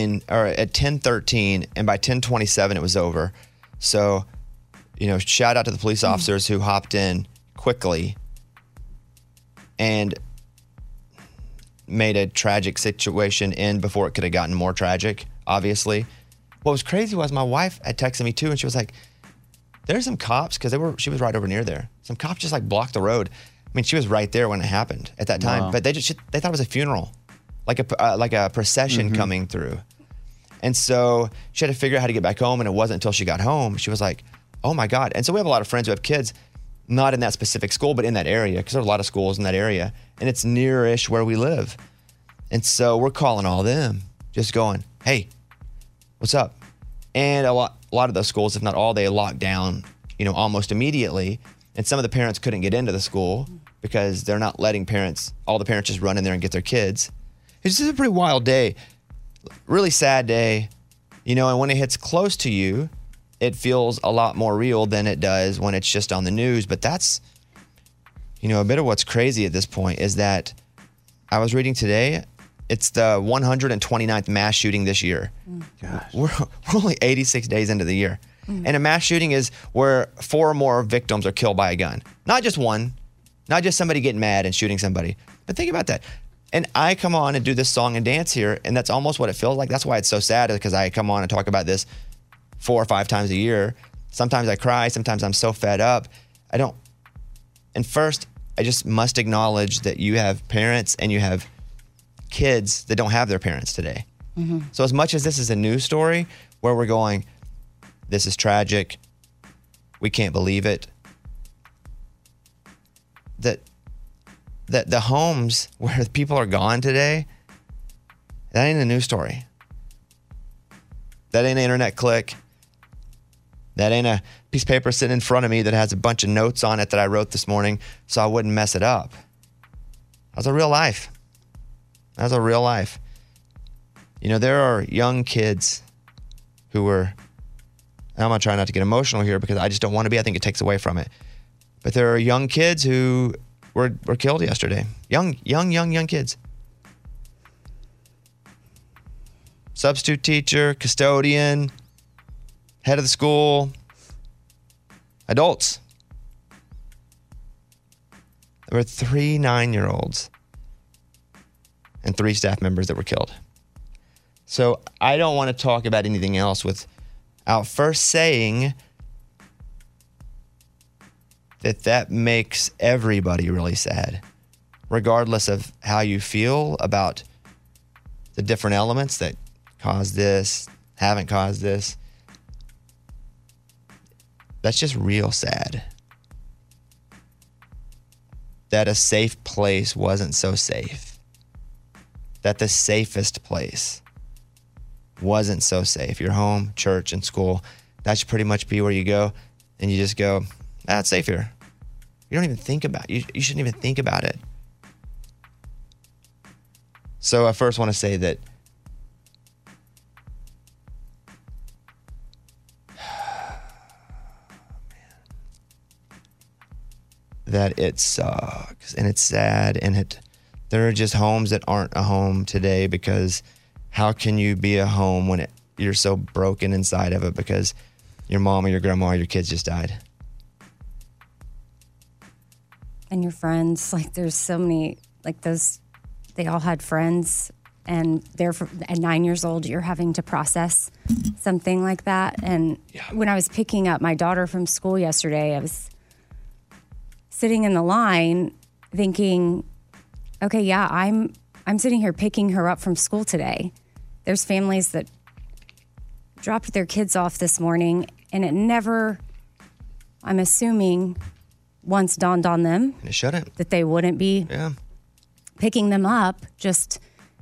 10:13, and by 10:27 it was over. So, shout out to the police officers who hopped in quickly and made a tragic situation end before it could have gotten more tragic, obviously. What was crazy was my wife had texted me too, and she was like, there's some cops, because she was right over near there. Some cops just like blocked the road. I mean, she was right there when it happened at that time, Wow. but they thought it was a funeral, like a procession coming through. And so she had to figure out how to get back home, and it wasn't until she got home, she was like, oh my God. And so we have a lot of friends who have kids, not in that specific school, but in that area, because there are a lot of schools in that area, and it's near-ish where we live. And so we're calling all them, just going, hey, what's up? And a lot of those schools, if not all, they locked down, almost immediately. And some of the parents couldn't get into the school because they're not letting all the parents just run in there and get their kids. It's just a pretty wild day, really sad day, and when it hits close to you, it feels a lot more real than it does when it's just on the news. But that's, a bit of what's crazy at this point is that I was reading today, it's the 129th mass shooting this year. Gosh. We're only 86 days into the year. And a mass shooting is where 4 or more victims are killed by a gun. Not just one, not just somebody getting mad and shooting somebody. But think about that. And I come on and do this song and dance here, and that's almost what it feels like. That's why it's so sad, because I come on and talk about this 4 or 5 times a year. Sometimes I cry. Sometimes I'm so fed up. And first, I just must acknowledge that you have parents and you have kids that don't have their parents today. Mm-hmm. So as much as this is a news story where we're going, this is tragic, we can't believe it, that the homes where people are gone today, that ain't a news story. That ain't an internet click. That ain't a piece of paper sitting in front of me that has a bunch of notes on it that I wrote this morning so I wouldn't mess it up. That was a real life. That was a real life. You know, there are young kids who were, and I'm going to try not to get emotional here because I just don't want to be. I think it takes away from it. But there are young kids who were killed yesterday. Young kids. Substitute teacher, custodian, head of the school, adults. There were 3 9-year-olds and 3 staff members that were killed. So I don't want to talk about anything else without first saying that makes everybody really sad, regardless of how you feel about the different elements that caused this, haven't caused this. That's just real sad. That a safe place wasn't so safe. That the safest place wasn't so safe. Your home, church, and school, that should pretty much be where you go and you just go, it's safe here. You don't even think about it. You shouldn't even think about it. So I first want to say that that it sucks and it's sad, and there are just homes that aren't a home today, because how can you be a home when you're so broken inside of it because your mom or your grandma or your kids just died? And your friends, like there's so many, like those, they all had friends, and at 9 years old, you're having to process something like that. And when I was picking up my daughter from school yesterday, I was sitting in the line thinking, okay, yeah, I'm sitting here picking her up from school today. There's families that dropped their kids off this morning, and it never, I'm assuming, once dawned on them. It shouldn't. That they wouldn't be picking them up just,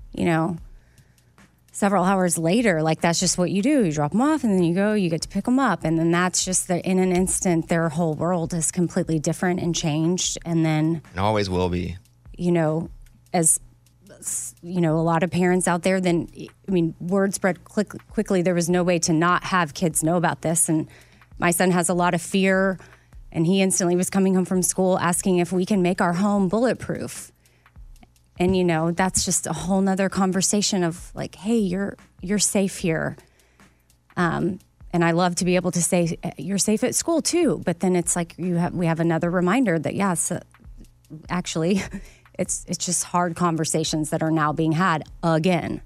several hours later. Like, that's just what you do. You drop them off, and then you get to pick them up. And then that's just that in an instant, their whole world is completely different and changed. And then it always will be. As a lot of parents out there, word spread quickly. There was no way to not have kids know about this. And my son has a lot of fear, and he instantly was coming home from school asking if we can make our home bulletproof. And, that's just a whole nother conversation of like, hey, you're safe here. And I love to be able to say you're safe at school too. But then it's like we have another reminder that, actually, it's just hard conversations that are now being had again.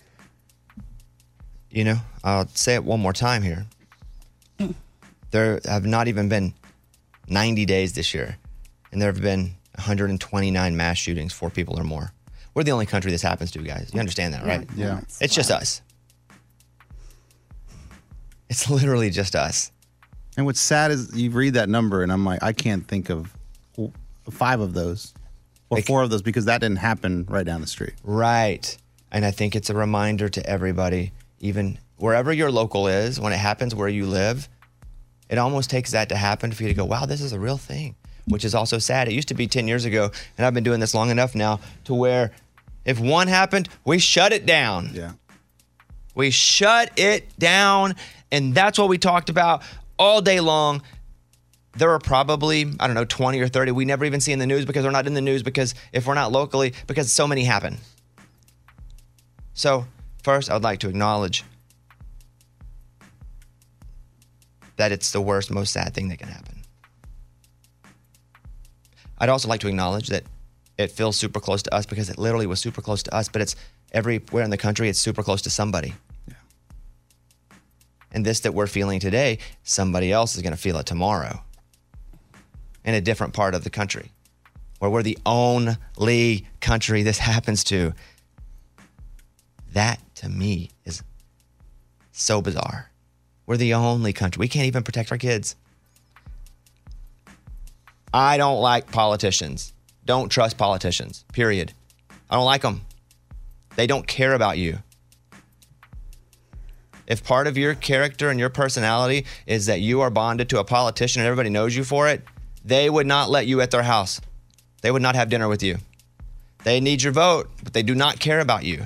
I'll say it one more time here. There have not even been 90 days this year, and there have been 129 mass shootings, 4 people or more. We're the only country this happens to, guys. You understand that, right? Yeah. It's just us. It's literally just us. And what's sad is you read that number, and I'm like, I can't think of 5 of those or 4 of those, because that didn't happen right down the street. Right. And I think it's a reminder to everybody, even wherever your local is, when it happens where you live, it almost takes that to happen for you to go, wow, this is a real thing, which is also sad. It used to be 10 years ago, and I've been doing this long enough now to where if one happened, we shut it down. Yeah. We shut it down, and that's what we talked about all day long. There are probably, 20 or 30 we never even see in the news because they're not in the news, because if we're not locally, because so many happen. So first, I would like to acknowledge that it's the worst, most sad thing that can happen. I'd also like to acknowledge that it feels super close to us because it literally was super close to us, but it's everywhere in the country, it's super close to somebody. Yeah. And this that we're feeling today, somebody else is going to feel it tomorrow in a different part of the country, where we're the only country this happens to. That, to me, is so bizarre. We're the only country. We can't even protect our kids. I don't like politicians. Don't trust politicians, period. I don't like them. They don't care about you. If part of your character and your personality is that you are bonded to a politician and everybody knows you for it, they would not let you at their house. They would not have dinner with you. They need your vote, but they do not care about you.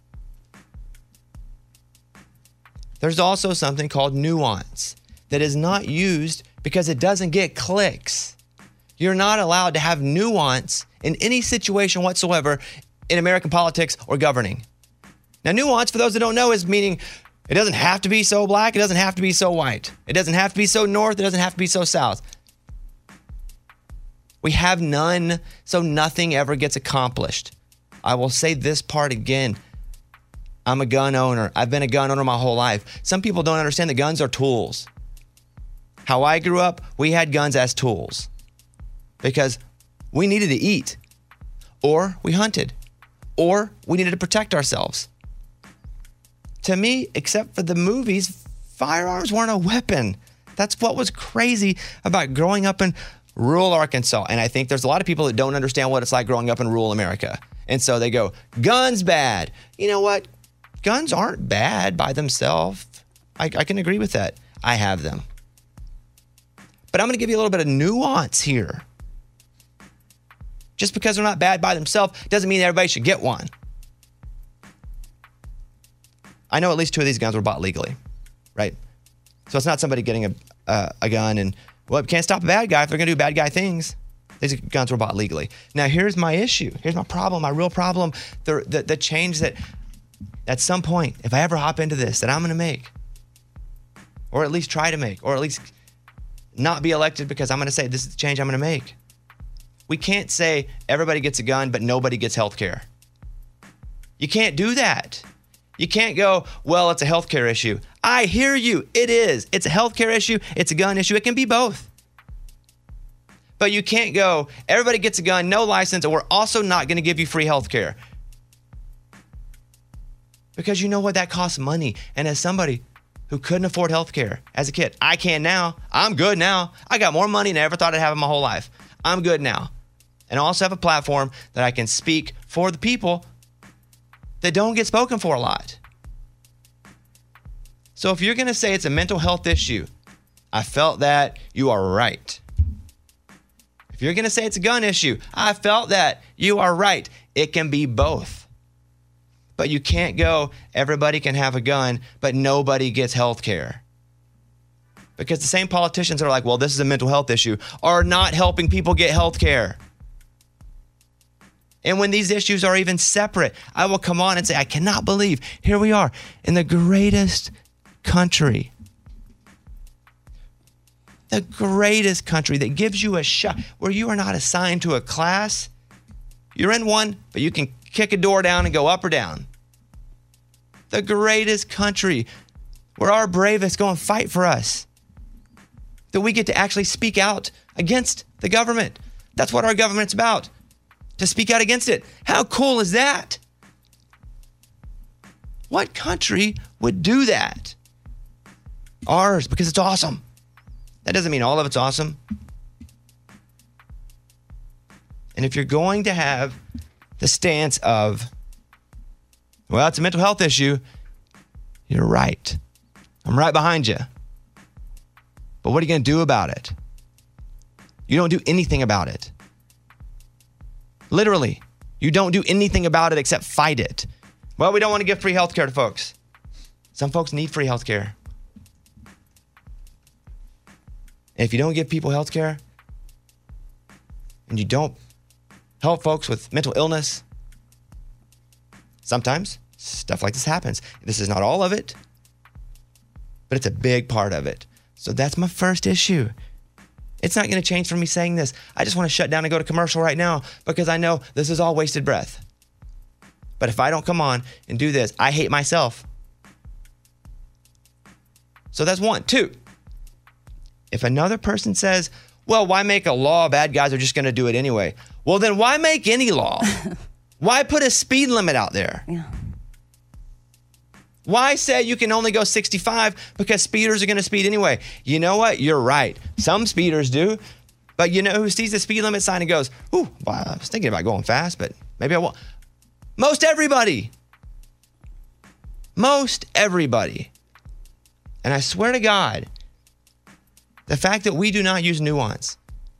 There's also something called nuance that is not used because it doesn't get clicks. You're not allowed to have nuance in any situation whatsoever in American politics or governing. Now, nuance, for those that don't know, is meaning it doesn't have to be so black. It doesn't have to be so white. It doesn't have to be so north. It doesn't have to be so south. We have none, so nothing ever gets accomplished. I will say this part again. I'm a gun owner. I've been a gun owner my whole life. Some people don't understand that guns are tools. How I grew up, we had guns as tools because we needed to eat, or we hunted, or we needed to protect ourselves. To me, except for the movies, firearms weren't a weapon. That's what was crazy about growing up in rural Arkansas. And I think there's a lot of people that don't understand what it's like growing up in rural America. And so they go, guns bad. You know what? Guns aren't bad by themselves. I can agree with that. I have them. But I'm going to give you a little bit of nuance here. Just because they're not bad by themselves doesn't mean everybody should get one. I know at least 2 of these guns were bought legally, right? So it's not somebody getting a gun and, well, you can't stop a bad guy if they're going to do bad guy things. These guns were bought legally. Now, here's my issue. Here's my problem, my real problem. The change that at some point, if I ever hop into this, that I'm going to make, or at least try to make, or at least not be elected because I'm going to say this is the change I'm going to make. We can't say everybody gets a gun, but nobody gets health care. You can't do that. You can't go, well, it's a health care issue. I hear you. It is. It's a health care issue. It's a gun issue. It can be both. But you can't go, everybody gets a gun, no license, and we're also not going to give you free health care. Because you know what? That costs money. And as somebody who couldn't afford health care as a kid, I can now. I'm good now. I got more money than I ever thought I'd have in my whole life. I'm good now. And I also have a platform that I can speak for the people that don't get spoken for a lot. So if you're going to say it's a mental health issue, I felt that, you are right. If you're going to say it's a gun issue, I felt that, you are right. It can be both. But you can't go, everybody can have a gun, but nobody gets health care. Because the same politicians that are like, well, this is a mental health issue, are not helping people get health care. And when these issues are even separate, I will come on and say, I cannot believe, here we are in the greatest country. The greatest country that gives you a shot, where you are not assigned to a class. You're in one, but you can kick a door down and go up or down. The greatest country where our bravest go and fight for us. That we get to actually speak out against the government. That's what our government's about. To speak out against it. How cool is that? What country would do that? Ours, because it's awesome. That doesn't mean all of it's awesome. And if you're going to have the stance of, well, it's a mental health issue, you're right. I'm right behind you. But what are you going to do about it? You don't do anything about it. Literally, you don't do anything about it except fight it. Well, we don't want to give free health care to folks. Some folks need free health care. And if you don't give people health care, and you don't help folks with mental illness, sometimes stuff like this happens. This is not all of it, but it's a big part of it. So that's my first issue. It's not going to change from me saying this. I just want to shut down and go to commercial right now because I know this is all wasted breath. But if I don't come on and do this, I hate myself. So that's one. Two, if another person says, well, why make a law? Bad guys are just going to do it anyway. Well, then why make any law? Why put a speed limit out there? Yeah. Why say you can only go 65 because speeders are going to speed anyway? You know what? You're right. Some speeders do. But you know who sees the speed limit sign and goes, ooh, well, I was thinking about going fast, but maybe I won't. Most everybody. Most everybody. And I swear to God, the fact that we do not use nuance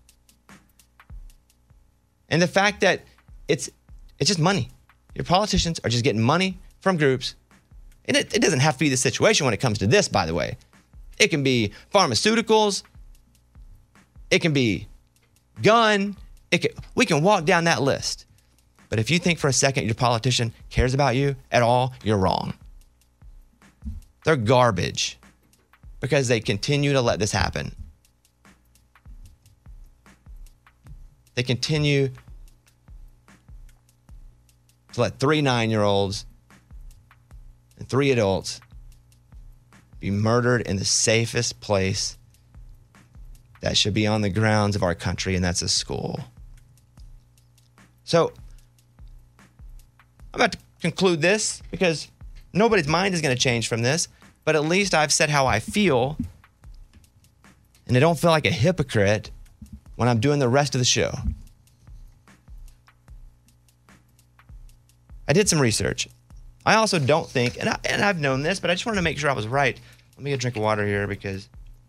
and the fact that it's just money. Your politicians are just getting money from groups. And it doesn't have to be the situation when it comes to this, by the way. It can be pharmaceuticals. It can be gun. We can walk down that list. But if you think for a second your politician cares about you at all, you're wrong. They're garbage because they continue to let this happen. They continue to let 3 9-year-olds and 3 adults be murdered in the safest place that should be on the grounds of our country, and that's a school. So I'm about to conclude this because nobody's mind is going to change from this, but at least I've said how I feel, and I don't feel like a hypocrite when I'm doing the rest of the show. I did some research. I also don't think, and I've known this, but I just wanted to make sure I was right. Let me get a drink of water here because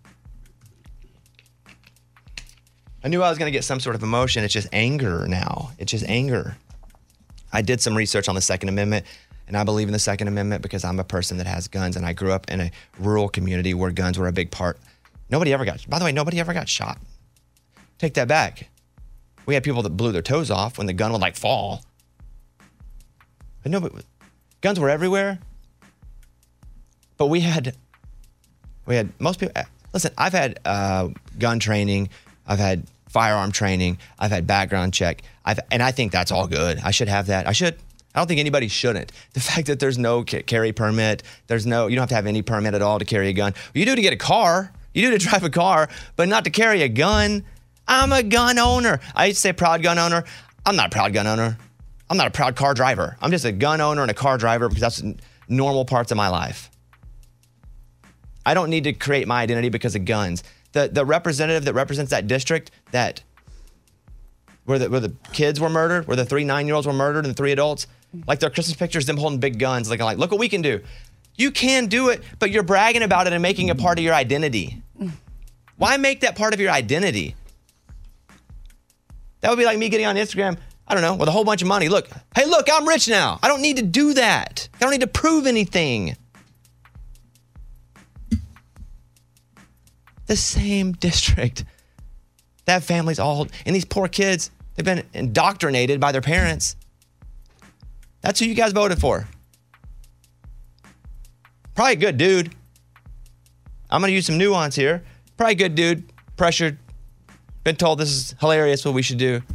I knew I was going to get some sort of emotion. It's just anger now. It's just anger. I did some research on the Second Amendment, and I believe in the Second Amendment because I'm a person that has guns, and I grew up in a rural community where guns were a big part. Nobody ever got shot. Take that back. We had people that blew their toes off when the gun would fall. But no, guns were everywhere. But we had most people. Listen, I've had gun training. I've had firearm training. I've had background check. And I think that's all good. I should have that. I don't think anybody shouldn't. The fact that there's no carry permit, you don't have to have any permit at all to carry a gun. You do to get a car. You do to drive a car, but not to carry a gun. I'm a gun owner. I used to say proud gun owner. I'm not a proud gun owner. I'm not a proud car driver. I'm just a gun owner and a car driver because that's normal parts of my life. I don't need to create my identity because of guns. The representative that represents that district where the kids were murdered, where the 3 9-year-olds were murdered and the 3 adults, like their Christmas pictures, them holding big guns, like look what we can do. You can do it, but you're bragging about it and making it part of your identity. Why make that part of your identity? That would be like me getting on Instagram, I don't know, with a whole bunch of money. Look, I'm rich now. I don't need to do that. I don't need to prove anything. The same district. That family's all, and these poor kids, they've been indoctrinated by their parents. That's who you guys voted for. Probably a good dude. I'm going to use some nuance here. Probably a good dude, pressured, been told this is hilarious, what we should do.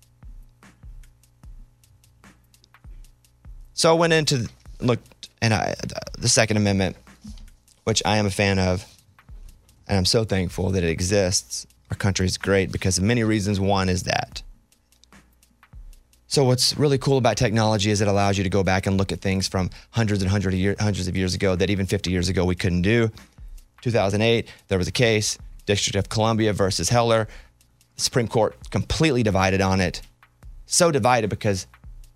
So I went into, the Second Amendment, which I am a fan of, and I'm so thankful that it exists. Our country is great because of many reasons. One is that. So what's really cool about technology is it allows you to go back and look at things from hundreds of years ago that even 50 years ago we couldn't do. 2008, there was a case, District of Columbia versus Heller. The Supreme Court completely divided on it. So divided because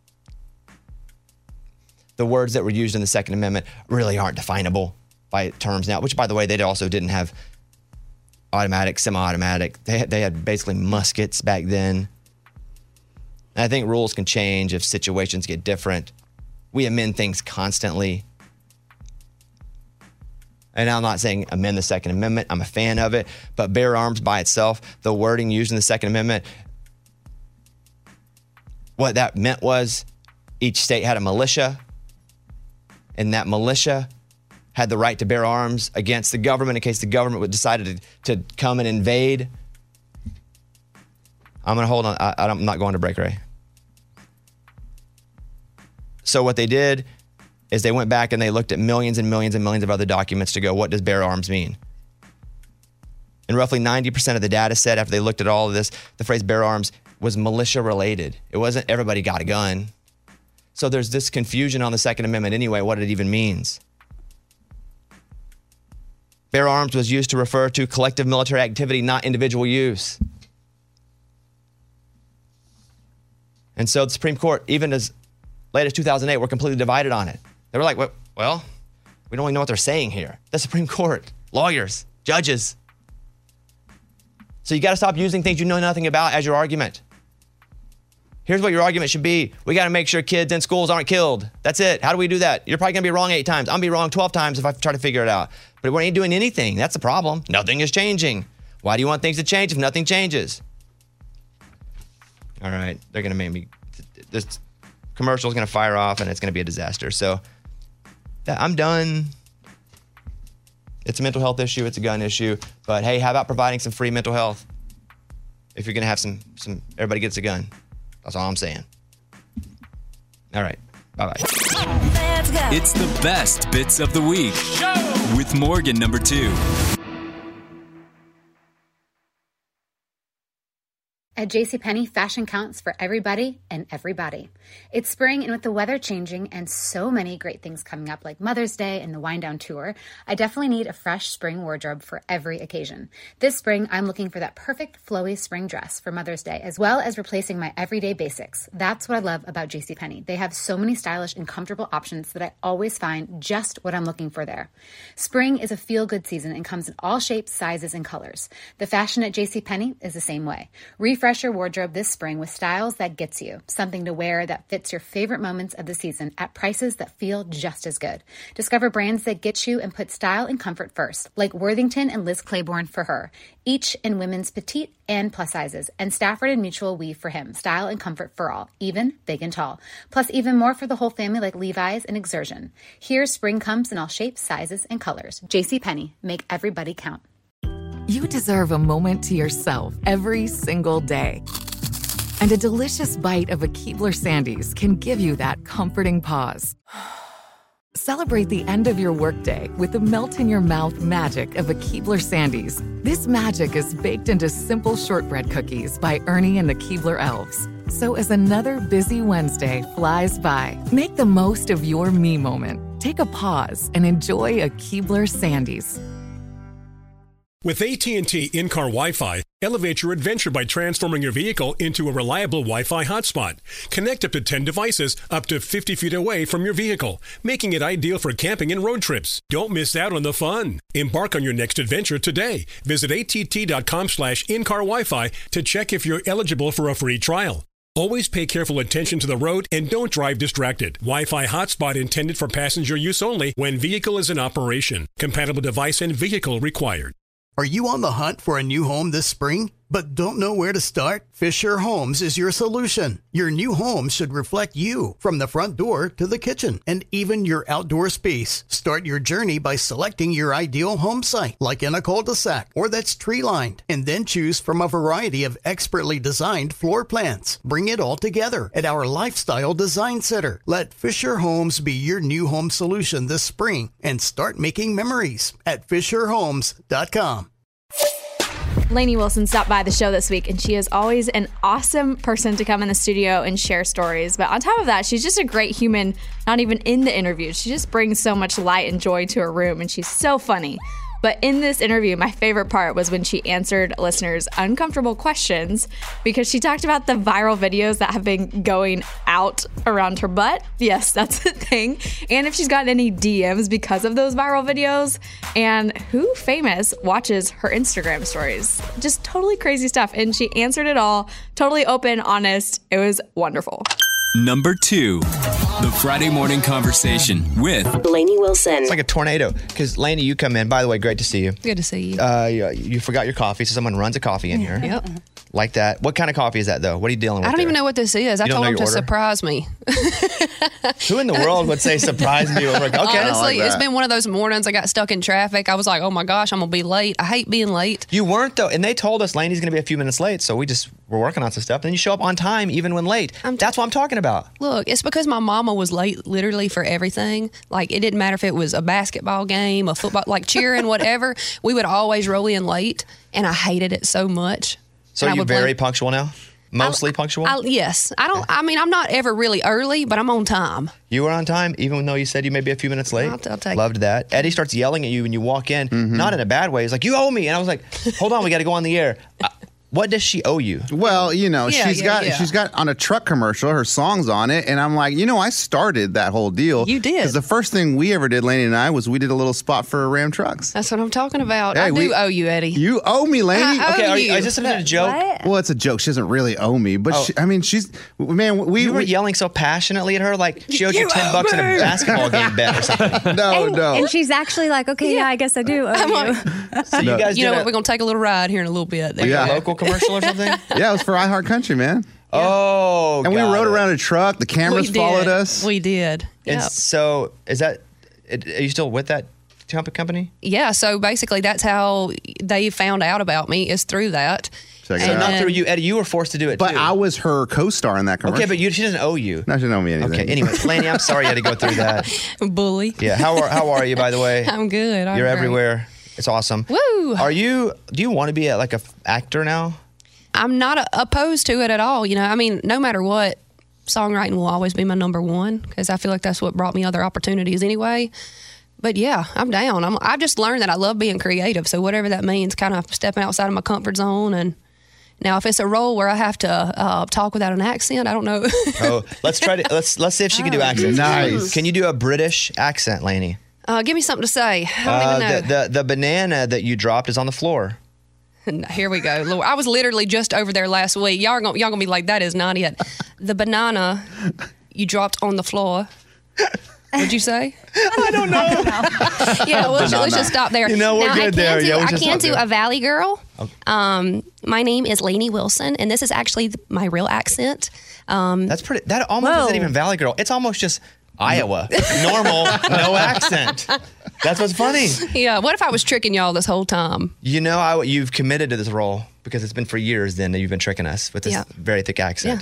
the words that were used in the Second Amendment really aren't definable by terms now, which, by the way, they also didn't have automatic, semi-automatic. They had basically muskets back then. And I think rules can change if situations get different. We amend things constantly. And I'm not saying amend the Second Amendment. I'm a fan of it. But bear arms by itself, the wording used in the Second Amendment, what that meant was each state had a militia, and that militia had the right to bear arms against the government in case the government decided to come and invade. I'm going to hold on. I'm not going to break, Ray. So what they did is they went back and they looked at millions and millions and millions of other documents to go, what does bear arms mean? And roughly 90% of the data set, after they looked at all of this, the phrase bear arms was militia related. It wasn't everybody got a gun. So there's this confusion on the Second Amendment anyway, what it even means. Bear arms was used to refer to collective military activity, not individual use. And so the Supreme Court, even as late as 2008, were completely divided on it. They were like, well, we don't really know what they're saying here. The Supreme Court, lawyers, judges. So you got to stop using things you know nothing about as your argument. Here's what your argument should be. We got to make sure kids in schools aren't killed. That's it. How do we do that? You're probably going to be wrong 8 times. I'm going to be wrong 12 times if I try to figure it out. But we ain't doing anything. That's the problem. Nothing is changing. Why do you want things to change if nothing changes? All right. They're going to make me... This commercial is going to fire off and it's going to be a disaster. So I'm done. It's a mental health issue. It's a gun issue. But hey, how about providing some free mental health? If you're going to have some everybody gets a gun. That's all I'm saying. All right. Bye-bye. It's the best bits of the week with Morgan number 2. At JCPenney, fashion counts for everybody and everybody. It's spring, and with the weather changing and so many great things coming up like Mother's Day and the Wind Down Tour, I definitely need a fresh spring wardrobe for every occasion. This spring, I'm looking for that perfect flowy spring dress for Mother's Day, as well as replacing my everyday basics. That's what I love about JCPenney. They have so many stylish and comfortable options that I always find just what I'm looking for there. Spring is a feel-good season and comes in all shapes, sizes, and colors. The fashion at JCPenney is the same way. Refresh your wardrobe this spring with styles that gets you, something to wear that fits your favorite moments of the season at prices that feel just as good. Discover brands that get you and put style and comfort first, like Worthington and Liz Claiborne for her, each in women's petite and plus sizes, and Stafford and Mutual Weave for him, style and comfort for all, even big and tall. Plus even more for the whole family like Levi's and Exertion. Here, spring comes in all shapes, sizes, and colors. JCPenney, make everybody count. You deserve a moment to yourself every single day. And a delicious bite of a Keebler Sandies can give you that comforting pause. Celebrate the end of your workday with the melt-in-your-mouth magic of a Keebler Sandies. This magic is baked into simple shortbread cookies by Ernie and the Keebler Elves. So as another busy Wednesday flies by, make the most of your me moment. Take a pause and enjoy a Keebler Sandies. With AT&T in-car Wi-Fi, elevate your adventure by transforming your vehicle into a reliable Wi-Fi hotspot. Connect up to 10 devices up to 50 feet away from your vehicle, making it ideal for camping and road trips. Don't miss out on the fun. Embark on your next adventure today. Visit att.com/in-car Wi-Fi to check if you're eligible for a free trial. Always pay careful attention to the road and don't drive distracted. Wi-Fi hotspot intended for passenger use only when vehicle is in operation. Compatible device and vehicle required. Are you on the hunt for a new home this spring, but don't know where to start? Fisher Homes is your solution. Your new home should reflect you, from the front door to the kitchen, and even your outdoor space. Start your journey by selecting your ideal home site, like in a cul-de-sac or that's tree-lined, and then choose from a variety of expertly designed floor plans. Bring it all together at our Lifestyle Design Center. Let Fisher Homes be your new home solution this spring and start making memories at FisherHomes.com. Lainey Wilson stopped by the show this week, and she is always an awesome person to come in the studio and share stories. But on top of that, she's just a great human, not even in the interview. She just brings so much light and joy to her room, and she's so funny. But in this interview, my favorite part was when she answered listeners' uncomfortable questions, because she talked about the viral videos that have been going out around her butt. Yes, that's a thing. And if she's gotten any DMs because of those viral videos, and who famous watches her Instagram stories. Just totally crazy stuff. And she answered it all, totally open, honest. It was wonderful. Number 2, the Friday morning conversation with Lainey Wilson. It's like a tornado, because Lainey, you come in. By the way, great to see you. Good to see you. You forgot your coffee, so someone runs a coffee in here. Yep. like that. What kind of coffee is that, though? What are you dealing with? I don't even know what this is. I You don't told know him to your order? surprise me. Who in the world would say surprise me over? Okay, Honestly, it's been one of those mornings I got stuck in traffic. I was like, oh my gosh, I'm going to be late. I hate being late. You weren't, though. And they told us Lainey's going to be a few minutes late. So we just were working on some stuff. And then you show up on time even when late. That's what I'm talking about. Look, it's because my mama was late literally for everything. Like, it didn't matter if it was a basketball game, a football, like cheering, whatever. We would always roll in late, and I hated it so much. So And I you're would very blame- punctual now? Mostly punctual? Yes. I mean, I'm not ever really early, but I'm on time. You were on time, even though you said you may be a few minutes late? I'll take Loved that. Eddie starts yelling at you when you walk in, not in a bad way. He's like, you owe me. And I was like, hold on, we got to go on the air. What does she owe you? Well, you know, Yeah, she's yeah, yeah. she's got on a truck commercial, her song's on it, and I'm like, you know, I started that whole deal. You did. Because the first thing we ever did, Lainey and I, was we did a little spot for Ram Trucks. That's what I'm talking about. Hey, I do we- owe you, Eddie. You owe me, Lainey. I owe you. is this a joke? Well, it's a joke. She doesn't really owe me, but Oh. she, I mean, she's man. You were yelling so passionately at her, like she owed you $10 in a basketball game bet or something. No, And she's actually like, okay, yeah, I guess I do owe you. So you guys You know did what? We're going to take a little ride here in a little bit. There you Yeah. go. local commercial or something? Yeah, it was for iHeart Country, man. Oh, and we got rode it. around a truck. The cameras We did. followed us. We did. And Yep. so are you still with that company? Yeah, so basically that's how they found out about me, is through that. Check it So out. not through you, Eddie. You were forced to do it But too. I was her co-star in that commercial. Okay, but she doesn't owe you. No, she didn't owe me anything. Okay, anyway, Lainey, I'm sorry you had to go through that. Bully. Yeah, how are you, by the way? I'm good. I'm You're great. everywhere. It's awesome. Woo! Do you want to be like a actor now? I'm not opposed to it at all. You know, I mean, no matter what, songwriting will always be my number one because I feel like that's what brought me other opportunities anyway. But yeah, I'm down. I've just learned that I love being creative. So whatever that means, kind of stepping outside of my comfort zone. And now if it's a role where I have to talk without an accent, I don't know. Oh, let's see if she can do accents. Nice. Can you do a British accent, Lainey? Give me something to say. I don't even know. The banana that you dropped is on the floor. Here we go. Lord, I was literally just over there last week. Y'all gonna be like, that is not it. The banana you dropped on the floor. What'd you say? I don't know. Yeah, let's just stop there. You know, we're now, good there. Yeah, we I should can stop do there. a Valley girl. My name is Lainey Wilson, and this is actually my real accent. That's pretty. That almost isn't even Valley Girl. It's almost just Iowa. Normal, no accent. That's what's funny. Yeah. What if I was tricking y'all this whole time? You know, you've committed to this role because it's been for years then that you've been tricking us with this Yeah. very thick accent. Yeah.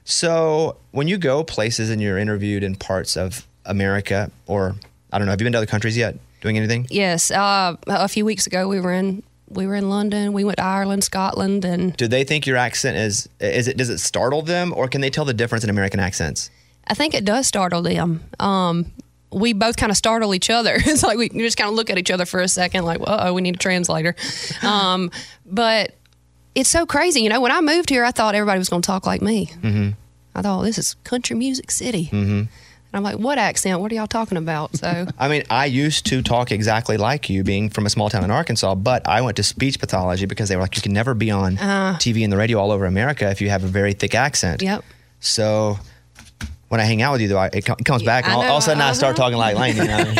So when you go places and you're interviewed in parts of America, or I don't know, have you been to other countries yet doing anything? Yes. A few weeks ago, we were in London. We went to Ireland, Scotland, and Do they think your accent does it startle them, or can they tell the difference in American accents? I think it does startle them. We both kind of startle each other. It's like we just kind of look at each other for a second, like, uh-oh, we need a translator. But it's so crazy. You know, when I moved here, I thought everybody was going to talk like me. Mm-hmm. I thought, this is country music city. Mm-hmm. And I'm like, what accent? What are y'all talking about? So I mean, I used to talk exactly like you, being from a small town in Arkansas, but I went to speech pathology because they were like, you can never be on TV and the radio all over America if you have a very thick accent. Yep. So when I hang out with you, though, it comes back, and all of a sudden I start talking like Lainey. You know?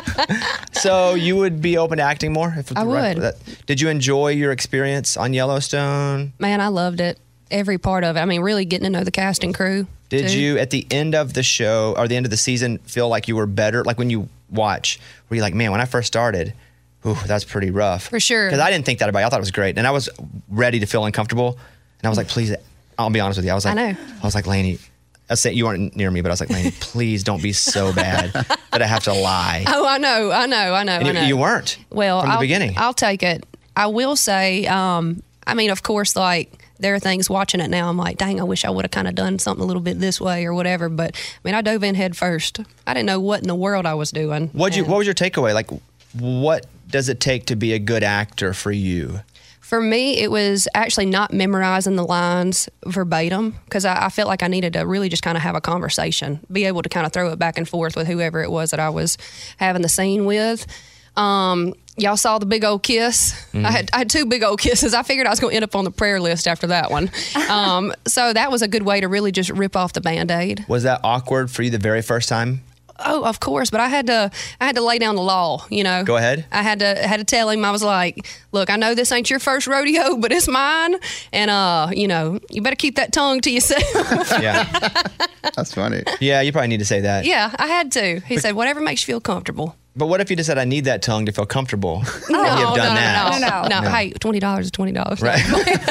So you would be open to acting more? I would. Did you enjoy your experience on Yellowstone? man, I loved it. Every part of it. I mean, really getting to know the cast and crew. Did too. you, at the end of the show or the end of the season, feel like you were better? Like when you watch, were you like, man, when I first started, ooh, that's pretty rough. For sure. Because I didn't think that about you. I thought it was great. And I was ready to feel uncomfortable. And I was like, please, I'll be honest with you. I was like, I know. I was like, Lainey, I was saying, you weren't near me, but I was like, Lainey, please don't be so bad that I have to lie. Oh, I know. And you weren't. Well, from the beginning. I'll take it. I will say, I mean, of course, like, there are things watching it now, I'm like, dang, I wish I would have kind of done something a little bit this way or whatever. But, I mean, I dove in head first. I didn't know what in the world I was doing. What was your takeaway? Like, what does it take to be a good actor for you? For me, it was actually not memorizing the lines verbatim because I felt like I needed to really just kind of have a conversation, be able to kind of throw it back and forth with whoever it was that I was having the scene with. Y'all saw the big old kiss. Mm-hmm. I had two big old kisses. I figured I was going to end up on the prayer list after that one. So that was a good way to really just rip off the Band-Aid. Was that awkward for you the very first time? Oh, of course, but I had to lay down the law, you know. Go ahead. I had to tell him. I was like, "Look, I know this ain't your first rodeo, but it's mine, and you know, you better keep that tongue to yourself." Yeah. That's funny. Yeah, you probably need to say that. Yeah, I had to. He said, "Whatever makes you feel comfortable." But what if you just said, "I need that tongue to feel comfortable"? No, you have done no. that. Hey, $20 is $20. Right.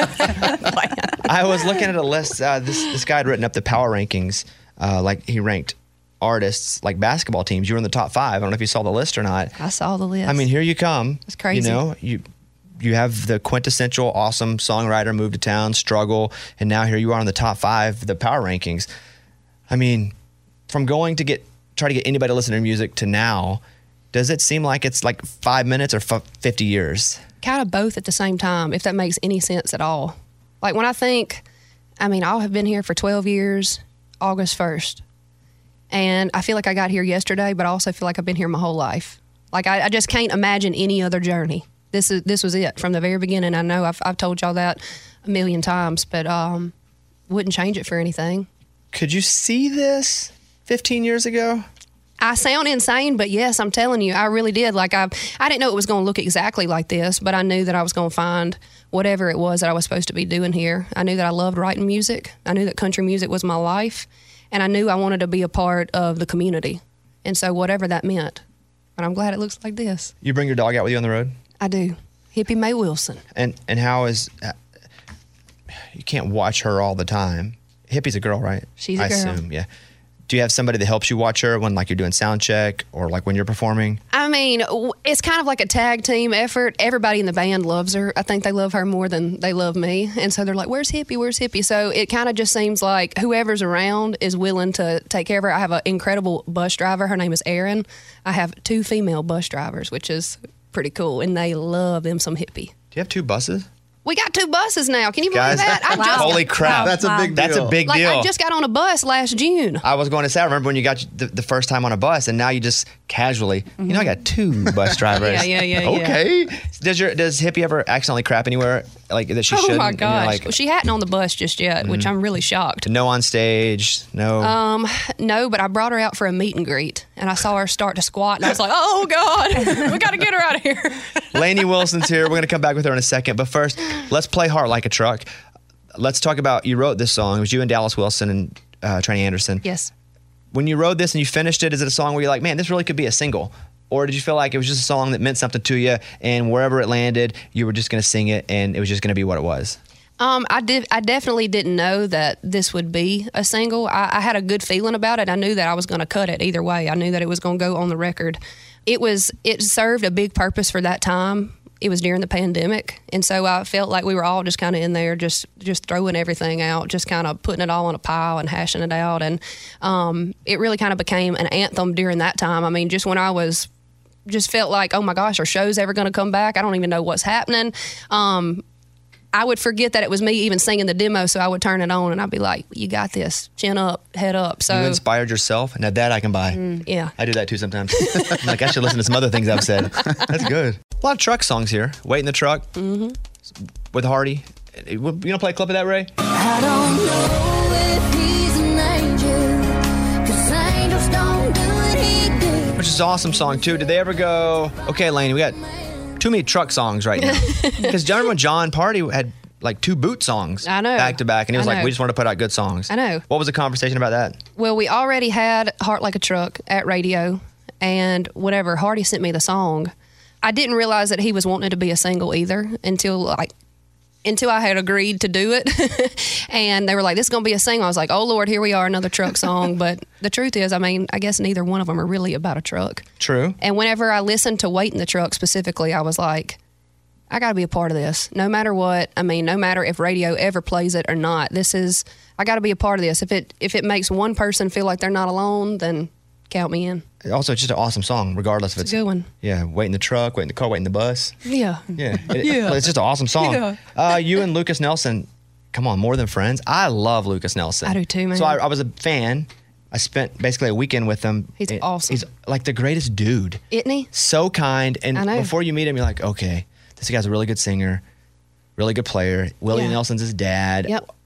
I was looking at a list. This guy had written up the power rankings. Like he ranked artists like basketball teams. You were in the top 5. I don't know if you saw the list or not. I saw the list. I mean, here you come. It's crazy. You know, you have the quintessential awesome songwriter, move to town, struggle, and now here you are in the top 5, the power rankings. I mean, from going to try to get anybody to listen to music to now, does it seem like it's like 5 minutes or 50 years? Kind of both at the same time, if that makes any sense at all. Like when I think, I mean, I'll have been here for 12 years, August 1st. And I feel like I got here yesterday, but I also feel like I've been here my whole life. Like I just can't imagine any other journey. This was it from the very beginning. I know I've told y'all that a million times, but wouldn't change it for anything. Could you see this 15 years ago? I sound insane, but yes, I'm telling you, I really did. Like I didn't know it was going to look exactly like this, but I knew that I was going to find whatever it was that I was supposed to be doing here. I knew that I loved writing music. I knew that country music was my life, and I knew I wanted to be a part of the community. And so whatever that meant. But I'm glad it looks like this. You bring your dog out with you on the road? I do. Hippie Mae Wilson. And how is you can't watch her all the time. Hippie's a girl, right? She's a girl. I assume, yeah. Do you have somebody that helps you watch her when like you're doing sound check or like when you're performing? I mean, it's kind of like a tag team effort. Everybody in the band loves her. I think they love her more than they love me. And so they're like, where's Hippie? Where's Hippie? So it kind of just seems like whoever's around is willing to take care of her. I have an incredible bus driver. Her name is Erin. I have 2 female bus drivers, which is pretty cool. And they love them some Hippie. Do you have 2 buses? We got 2 buses now. Can you believe Guys, that? holy crap. That's a big deal. That's a big like, deal. I just got on a bus last June. I was going to say, I remember when you got the first time on a bus and now you just casually, you know, I got 2 bus drivers. Yeah. Okay. Does Hippie ever accidentally crap anywhere like that she shouldn't? Oh my And you're gosh. like, She hadn't on the bus just yet, which I'm really shocked. no on stage, no. No, but I brought her out for a meet and greet, and I saw her start to squat, and I was like, oh, God, we got to get her out of here. Lainey Wilson's here. We're going to come back with her in a second. But first, let's play Heart Like a Truck. Let's talk about, you wrote this song. It was you and Dallas Wilson and Tranny Anderson. Yes. When you wrote this and you finished it, is it a song where you're like, man, this really could be a single? Or did you feel like it was just a song that meant something to you and wherever it landed, you were just going to sing it and it was just going to be what it was? I definitely didn't know that this would be a single. I had a good feeling about it. I knew that I was going to cut it either way. I knew that it was going to go on the record. It served a big purpose for that time. It was during the pandemic, and so I felt like we were all just kind of in there, just throwing everything out, just kind of putting it all in a pile and hashing it out. And it really kind of became an anthem during that time. I mean, just when I was just felt like, oh my gosh, are shows ever going to come back? I don't even know what's happening. I would forget that it was me even singing the demo, so I would turn it on and I'd be like, you got this, chin up, head up. So you inspired yourself? Now that I can buy. Yeah. I do that too sometimes. I'm like, I should listen to some other things I've said. That's good. A lot of truck songs here. Wait in the Truck with Hardy. You want to play a clip of that, Ray? I don't know if he's an angel, 'cause angels don't do what he did. Which is an awesome song too. Did they ever go, okay, Lane, we got too many truck songs right now? Because remember when John Party had like 2 boot songs back to back, and he was like, we just want to put out good songs. I know. What was the conversation about that? Well, we already had Heart Like a Truck at radio, and whenever Hardy sent me the song, I didn't realize that he was wanting it to be a single either until I had agreed to do it. And they were like, this is going to be a single. I was like, oh, Lord, here we are, another truck song. But the truth is, I mean, I guess neither one of them are really about a truck. True. And whenever I listened to Wait in the Truck specifically, I was like, I got to be a part of this. No matter what, I mean, no matter if radio ever plays it or not, I got to be a part of this. If it makes one person feel like they're not alone, then count me in. Also, it's just an awesome song, regardless if It's a good one. Yeah, Wait in the Truck, Wait in the Car, Wait in the Bus. Yeah. Yeah. Yeah. It's just an awesome song. Yeah. You and Lucas Nelson, come on, More Than Friends. I love Lucas Nelson. I do too, man. So I was a fan. I spent basically a weekend with him. He's awesome. He's like the greatest dude. Isn't he? So kind. And I know. before you meet him, you're like, okay, this guy's a really good singer, really good player. Willie Yeah. Nelson's his dad. Yep.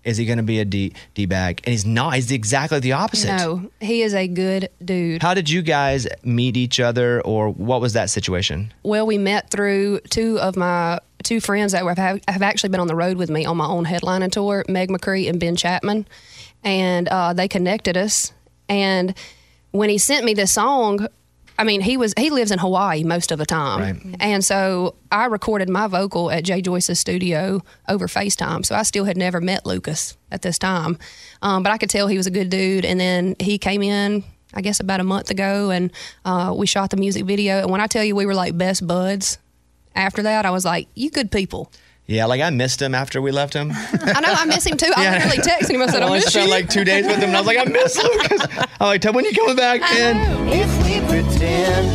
is he going to be a D-bag? And he's not. He's exactly the opposite. No, he is a good dude. How did you guys meet each other, or what was that situation? Well, we met through two of my two friends that have actually been on the road with me on my own headlining tour, Meg McCree and Ben Chapman. And they connected us. And when he sent me this song, I mean, he lives in Hawaii most of the time. Right. And so I recorded my vocal at Jay Joyce's studio over FaceTime. So I still had never met Lucas at this time. But I could tell he was a good dude. And then he came in, I guess, about a month ago, and we shot the music video. And when I tell you we were like best buds after that, I was like, you good people. Yeah, like I missed him after we left him. I know, I miss him too. I literally texted him. I said, I only miss spent you. like 2 days with him, and I was like, I miss Lucas. I'm like, when you coming back in? If we pretend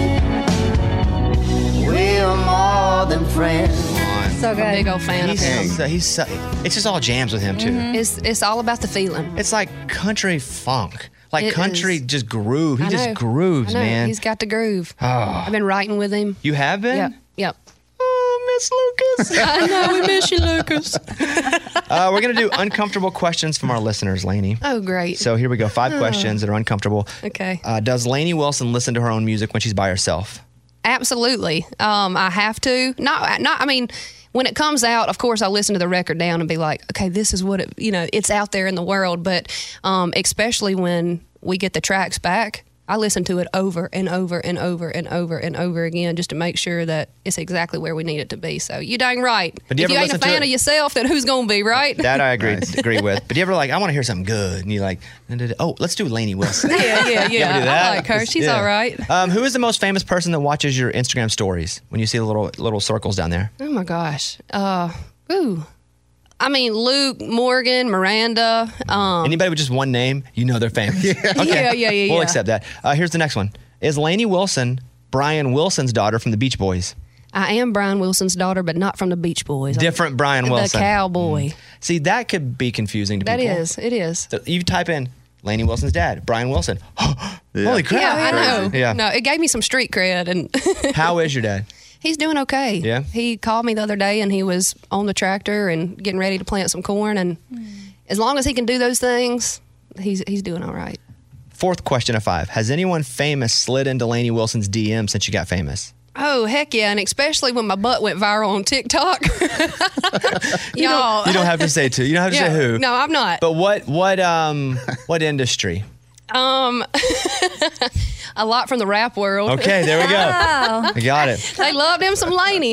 we're more than friends. So good. I'm a big old fan of him. It's just all jams with him too. It's all about the feeling. It's like country funk, like It country is. just groove. He I just know. grooves, I know. man. He's got the groove. Oh. I've been writing with him. You have been? Yep. Oh, Miss Lucas. I know, we miss you, Lucas. We're going to do uncomfortable questions from our listeners, Lainey. Oh, great. So here we go. 5 Oh. questions that are uncomfortable. Okay. Does Lainey Wilson listen to her own music when she's by herself? Absolutely. I have to. I mean, when it comes out, of course, I listen to the record down and be like, okay, this is what it's out there in the world. But especially when we get the tracks back, I listen to it over and over and over and over and over again just to make sure that it's exactly where we need it to be. So you dang right. But do you if you ever ain't a listen to fan it? of yourself, then who's going to be, right? That I agree with. But do you ever I want to hear something good, and you like, oh, let's do Lainey Wilson. Yeah. You ever do that? I like her. She's Yeah. all right. Who is the most famous person that watches your Instagram stories when you see the little circles down there? Oh my gosh. I mean, Luke, Morgan, Miranda. Anybody with just one name, you know they're famous. Okay. Yeah. We'll accept that. Here's the next one. Is Lainey Wilson Brian Wilson's daughter from the Beach Boys? I am Brian Wilson's daughter, but not from the Beach Boys. Different Brian Wilson. The cowboy. See, that could be confusing to That people. it is. So you type in Lainey Wilson's dad, Brian Wilson. Holy crap. Yeah, I know. Yeah. No, it gave me some street cred, and How is your dad? he's doing okay. Yeah? He called me the other day, and he was on the tractor and getting ready to plant some corn, and as long as he can do those things, he's doing all right. 4th question of 5. Has anyone famous slid into Lainey Wilson's DM since you got famous? Oh, heck yeah, and especially when my butt went viral on TikTok. Y'all. You don't have to say two. You don't have to say who. No, I'm not. But what industry? A lot from the rap world. Okay, there we go. I got it. They love them some Lainey.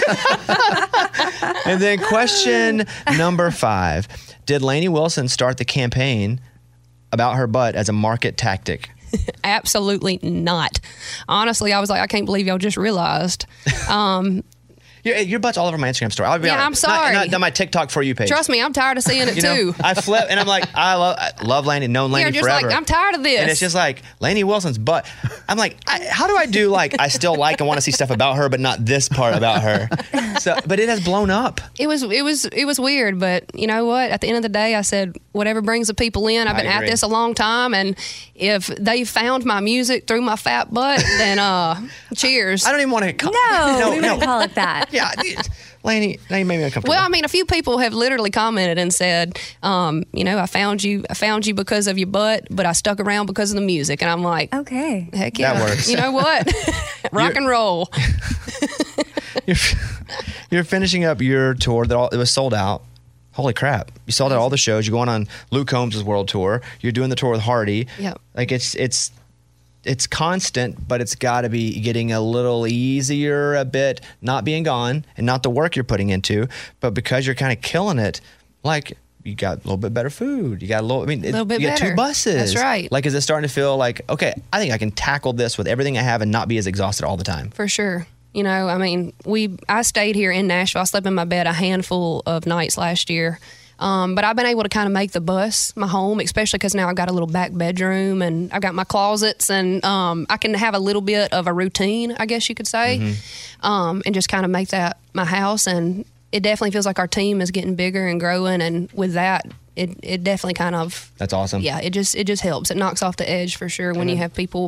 And then question number 5. Did Lainey Wilson start the campaign about her butt as a market tactic? Absolutely not. Honestly, I was like, I can't believe y'all just realized. Your butt's all over my Instagram story. I'll be honest. I'm sorry. Not my TikTok For You page. Trust me, I'm tired of seeing it too. I flip and I'm like, I love Lainey, known Lainey You're just forever. like, I'm tired of this. And it's just like Lainey Wilson's butt. I'm like, how do I do I still like and want to see stuff about her, but not this part about her. So, but it has blown up. It was weird, but you know what? At the end of the day, I said, whatever brings the people in. I've been at this a long time, and if they found my music through my fat butt, then cheers. I don't even want to call we wouldn't call it that. Yeah, Lainey, now you made me uncomfortable. Well, I mean, a few people have literally commented and said, I found you because of your butt, but I stuck around because of the music. And I'm like, okay, heck yeah, that works. You know what? Rock and roll. You're finishing up your tour it was sold out. Holy crap. You sold out all the shows. You're going on Luke Combs' world tour. You're doing the tour with Hardy. Yep. Like it's constant, but it's got to be getting a little easier a bit, not being gone and not the work you're putting into, but because you're kind of killing it, like you got a little bit better food. You got a little bit you got better. 2 buses. That's right. Like, is it starting to feel like, okay, I think I can tackle this with everything I have and not be as exhausted all the time? For sure. You know, I mean, I stayed here in Nashville. I slept in my bed a handful of nights last year. But I've been able to kind of make the bus my home, especially because now I've got a little back bedroom and I've got my closets, and I can have a little bit of a routine, I guess you could say, and just kind of make that my house. And it definitely feels like our team is getting bigger and growing. And with that, it definitely kind of... That's awesome. Yeah, it just helps. It knocks off the edge for sure when you have people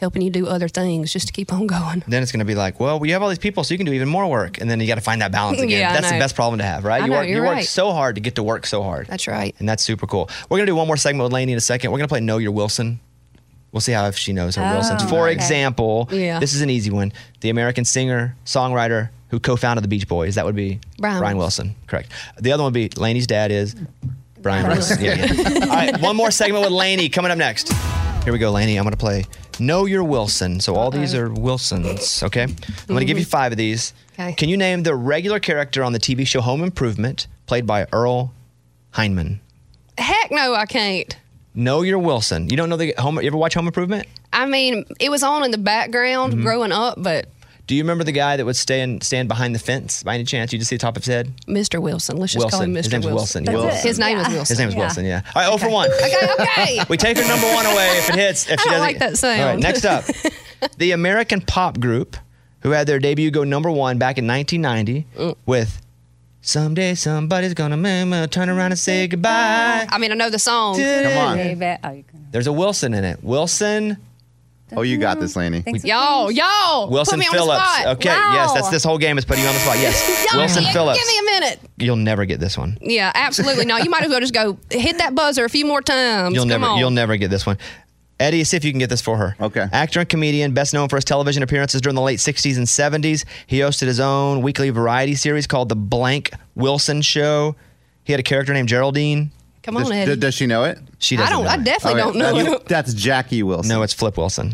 helping you do other things just to keep on going. Then it's going to be like, well, we have all these people, so you can do even more work. And then you got to find that balance again. Yeah, I That's the know. best problem to have, right? I You know, work, you're you work right. so hard to get to work so hard. That's right. And that's super cool. We're going to do one more segment with Lainey in a second. We're going to play Know Your Wilson. We'll see how if she knows her Wilsons. For okay. example, Yeah. this is an easy one. The American singer, songwriter who co-founded the Beach Boys. That would be Brian Wilson. Correct. The other one would be Lainey's dad is Brian Wilson. Yeah. All right, one more segment with Lainey coming up next. Here we go, Lainey. I'm going to play Know Your Wilson. So all these are Wilsons, okay? I'm going to give you 5 of these. Okay. Can you name the regular character on the TV show Home Improvement, played by Earl Hindman? Heck no, I can't. Know Your Wilson. You don't know you ever watch Home Improvement? I mean, it was on in the background growing up, but Do you remember the guy that would stand behind the fence by any chance? You just see the top of his head? Mr. Wilson. Let's just call him Mr. His name's Wilson. His name is Wilson. His name is Wilson, yeah. All right, 0 for 1. Okay. We take her number 1 away if it hits. If she I don't doesn't. like that sound. All right, next up. The American pop group who had their debut go number 1 back in 1990 with Someday Somebody's Gonna Turn Around and Say Goodbye. I mean, I know the song. Come on. There's a Wilson in it. Wilson. Oh, you got this, Lainey. Yo, Wilson put me Phillips. on the spot. Okay, Wow. yes, that's this whole game is putting you on the spot. Yes, Yo, Wilson Phillips. Give me a minute. You'll never get this one. Yeah, absolutely not. You might as well just go hit that buzzer a few more times. You'll Come on. you'll never get this one. Eddie, see if you can get this for her. Okay. Actor and comedian, best known for his television appearances during the late 60s and 70s. He hosted his own weekly variety series called The Blank Wilson Show. He had a character named Geraldine. Come on, Eddie. Does she know it? She doesn't know I it. definitely don't know it. That's Jackie Wilson. No, it's Flip Wilson.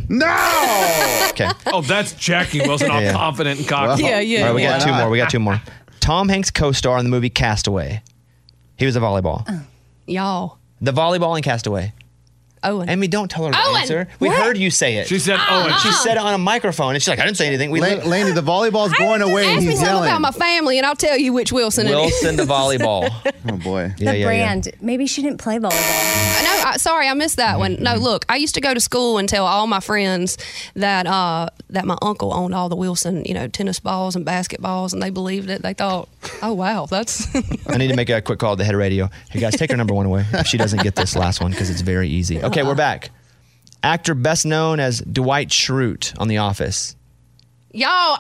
No! Okay. Oh, that's Jackie Wilson, all Yeah. confident and cocky. Yeah, yeah. All right, we got Why two not? more. We got 2 more. Tom Hanks co-star in the movie Castaway. He was a volleyball. Y'all. The volleyball in Castaway. Owen. Amy, don't tell her the Owen! answer. We What? heard you say it. She said Owen. She said it on a microphone, and she's like, I didn't say anything. Lainey, the volleyball's going away and Ask me he's something yelling. about my family, and I'll tell you which Wilson it is. Wilson the volleyball. Oh, boy. The brand. Maybe she didn't play volleyball. No, sorry, I missed that one. No, look, I used to go to school and tell all my friends that that my uncle owned all the Wilson, tennis balls and basketballs, and they believed it. They thought, oh wow, that's. I need to make a quick call to the head of radio. Hey guys, take her number 1 away if she doesn't get this last one because it's very easy. Okay, we're back. Actor best known as Dwight Schrute on The Office. Y'all,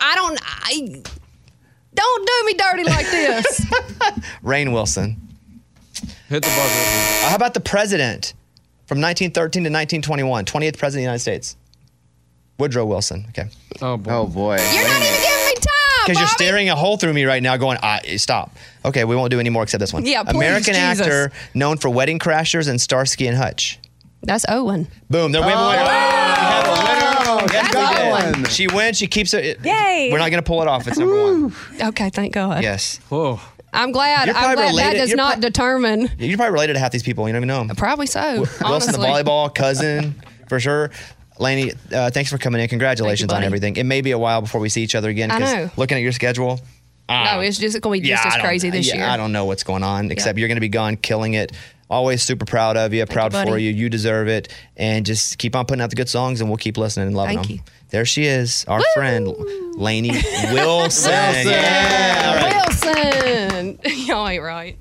don't do me dirty like this. Rainn Wilson. Hit the buzzer. How about the president from 1913 to 1921, 28th president of the United States? Woodrow Wilson. Okay. Oh, boy. Oh, boy. You're not even giving me time, Because you're Bobby. staring a hole through me right now going, stop. Okay, we won't do any more except this one. Yeah, please, American Jesus. actor known for Wedding Crashers and Starsky and Hutch. That's Owen. Boom. There we have a winner. We have a winner. Yes, got we did. one. She wins. She keeps it. Yay. We're not going to pull it off. It's number 1. Okay, thank God. Yes. Whoa. I'm glad. You're I'm probably glad that related- does you're not determine. You're probably related to half these people. You don't even know them. Probably so. Wilson, the honestly. volleyball cousin, for sure. Lainey, thanks for coming in. Congratulations on buddy. everything. It may be a while before we see each other again. I 'cause know. Looking at your schedule. No, it's just going to be just as crazy this year. I don't know what's going on, except you're going to be gone killing it. Always super proud of you. Proud you, for buddy. you. You deserve it. And just keep on putting out the good songs, and we'll keep listening and loving Thank them. you. There she is, our friend, Lainey Wilson. Yeah, all right. Wilson. Y'all ain't right.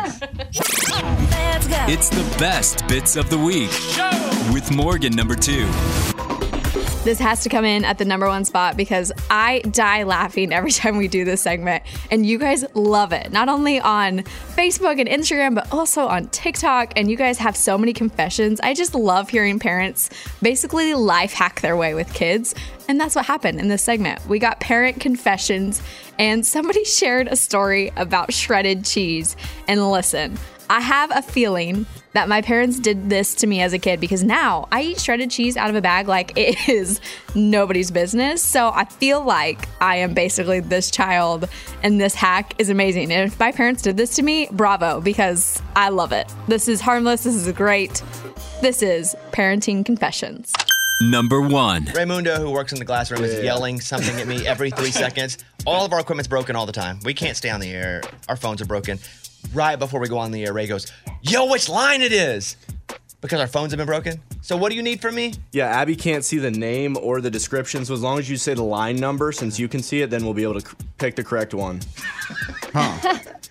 It's the best bits of the week with Morgan number 2. This has to come in at the number 1 spot because I die laughing every time we do this segment. And you guys love it. Not only on Facebook and Instagram, but also on TikTok. And you guys have so many confessions. I just love hearing parents basically life hack their way with kids. And that's what happened in this segment. We got parent confessions, and somebody shared a story about shredded cheese. And listen, I have a feeling that my parents did this to me as a kid because now I eat shredded cheese out of a bag like it is nobody's business. So I feel like I am basically this child, and this hack is amazing. And if my parents did this to me, bravo, because I love it. This is harmless. This is great. This is Parenting Confessions. Number 1. Raymundo, who works in the glass room, is yelling something at me every 3 seconds. All of our equipment's broken all the time. We can't stay on the air. Our phones are broken. Right before we go on the air, Ray goes, yo, which line it is? Because our phones have been broken. So what do you need from me? Yeah, Abby can't see the name or the description, so as long as you say the line number, since you can see it, then we'll be able to pick the correct one.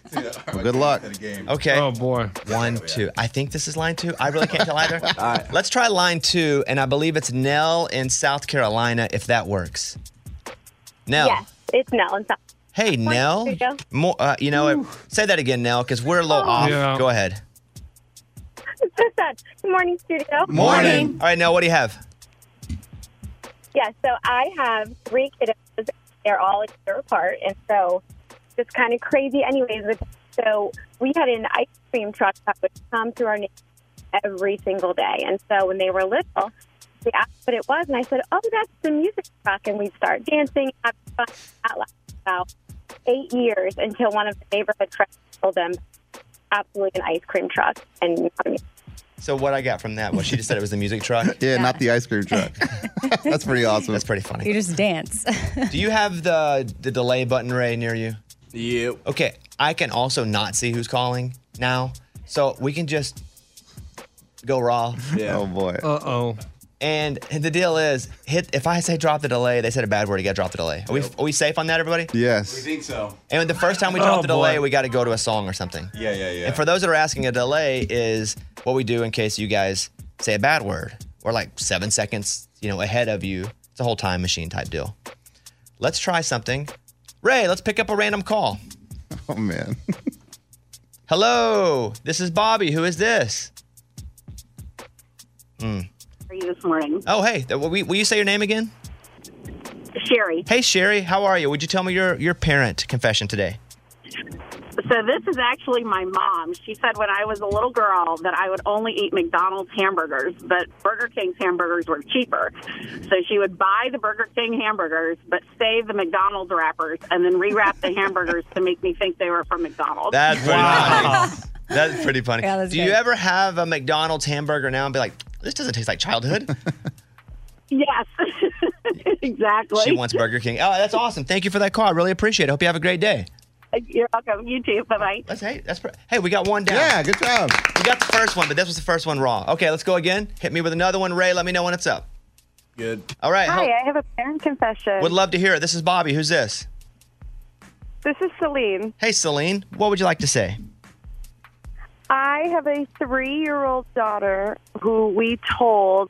Well, good luck. Okay. Oh, boy. 1, 2. I think this is line 2. I really can't tell either. All right. Let's try line 2, and I believe it's Nell in South Carolina, if that works. Nell. Yes, it's Nell and South. Hey, Nell. Studio. More, say that again, Nell, because we're a little off. Yeah. Go ahead. Good morning, studio. All right, Nell, what do you have? Yeah, so I have 3 kiddos. They're all a year apart, and so it's kind of crazy anyways. So we had an ice cream truck that would come through our neighborhood every single day. And so when they were little, they asked what it was, and I said, oh, that's the music truck. And we'd start dancing, having fun. That lasted about 8 years until one of the neighborhood friends told them, absolutely an ice cream truck and not a music. So what I got from that was she just said it was the music truck. Yeah, not the ice cream truck. That's pretty awesome. That's pretty funny. You just dance. Do you have the delay button, Ray, near you? Yep. Okay, I can also not see who's calling now, so we can just go raw. Yeah. Oh boy. Uh-oh. And the deal is, if I say drop the delay, they said a bad word, you got to drop the delay. Are we safe on that, everybody? Yes. We think so. And the first time we drop the delay, we got to go to a song or something. Yeah. And for those that are asking, a delay is what we do in case you guys say a bad word. We're like 7 seconds, ahead of you. It's a whole time machine type deal. Let's try something. Ray, let's pick up a random call. Oh, man. Hello, this is Bobby. Who is this? For you this morning. Oh, hey, will you say your name again? Sherry. Hey, Sherry, how are you? Would you tell me your parent confession today? So this is actually my mom. She said when I was a little girl that I would only eat McDonald's hamburgers, but Burger King's hamburgers were cheaper. So she would buy the Burger King hamburgers, but save the McDonald's wrappers, and then rewrap the hamburgers to make me think they were from McDonald's. That's pretty funny. That's pretty funny. Yeah, that's Do you good. ever have a McDonald's hamburger now and be like, this doesn't taste like childhood? Yes, exactly. She wants Burger King. Oh, that's awesome. Thank you for that call. I really appreciate it. Hope you have a great day. You're welcome. You too. Bye-bye. Hey, we got one down. Yeah, good job. We got the first one, but this was the first one raw. Okay, let's go again. Hit me with another one. Ray, let me know when it's up. Good. All right. Hi, I have a parent confession. Would love to hear it. This is Bobby. Who's this? This is Celine. Hey, Celine. What would you like to say? I have a 3-year-old daughter who we told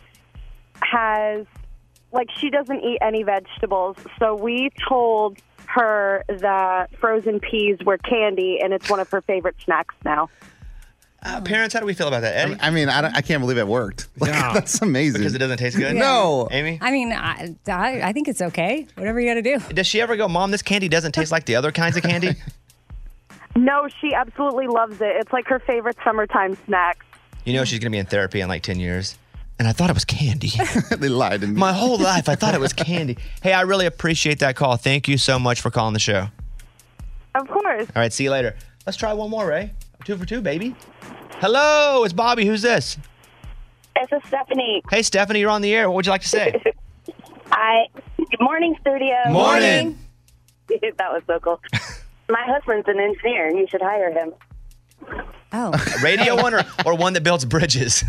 she doesn't eat any vegetables. So we told her that frozen peas were candy, and it's one of her favorite snacks now. Parents, how do we feel about that, Eddie? I mean, I can't believe it worked. That's amazing. Because it doesn't taste good? No. Amy? I mean, I think it's okay. Whatever you got to do. Does she ever go, Mom, this candy doesn't taste like the other kinds of candy? No, she absolutely loves it. It's like her favorite summertime snack. You know she's going to be in therapy in like 10 years. And I thought it was candy. They lied to me. My whole life, I thought it was candy. Hey, I really appreciate that call. Thank you so much for calling the show. Of course. All right, see you later. Let's try one more, Ray. 2 for 2, baby. Hello, it's Bobby. Who's this? This is Stephanie. Hey, Stephanie, you're on the air. What would you like to say? Good morning, studio. Morning. That was so cool. My husband's an engineer. You should hire him. Oh. Radio one or one that builds bridges?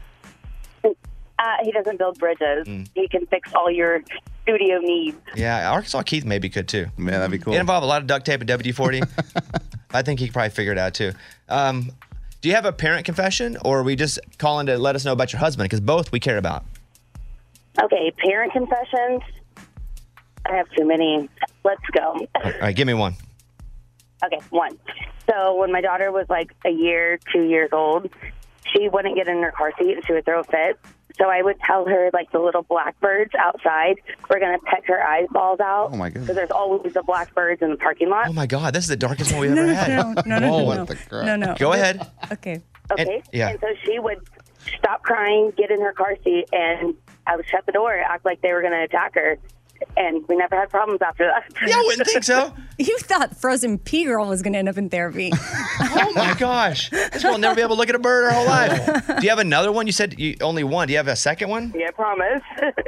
He doesn't build bridges. He can fix all your studio needs. Yeah, Arkansas Keith maybe could too. Man, that'd be cool. It involved a lot of duct tape and WD-40. I think he could probably figure it out too. Do you have a parent confession, or are we just calling to let us know about your husband? Because both we care about. Okay, parent confessions. I have too many. Let's go. All right, give me one. Okay, one. So when my daughter was like a year, 2 years old, she wouldn't get in her car seat and she would throw a fit. So I would tell her, like, the little blackbirds outside, we're going to peck her eyeballs out. Oh, my goodness. Because there's always the blackbirds in the parking lot. Oh, my God. This is the darkest one we've ever had. No. Go ahead. Okay. Okay. Yeah. And so she would stop crying, get in her car seat, and I would shut the door, act like they were going to attack her. And we never had problems after that. Yeah, I wouldn't think so. You thought Frozen Pea Girl was going to end up in therapy. Oh, my gosh. This girl will never be able to look at a bird her whole life. Do you have another one? You said only one. Do you have a second one? Yeah, I promise.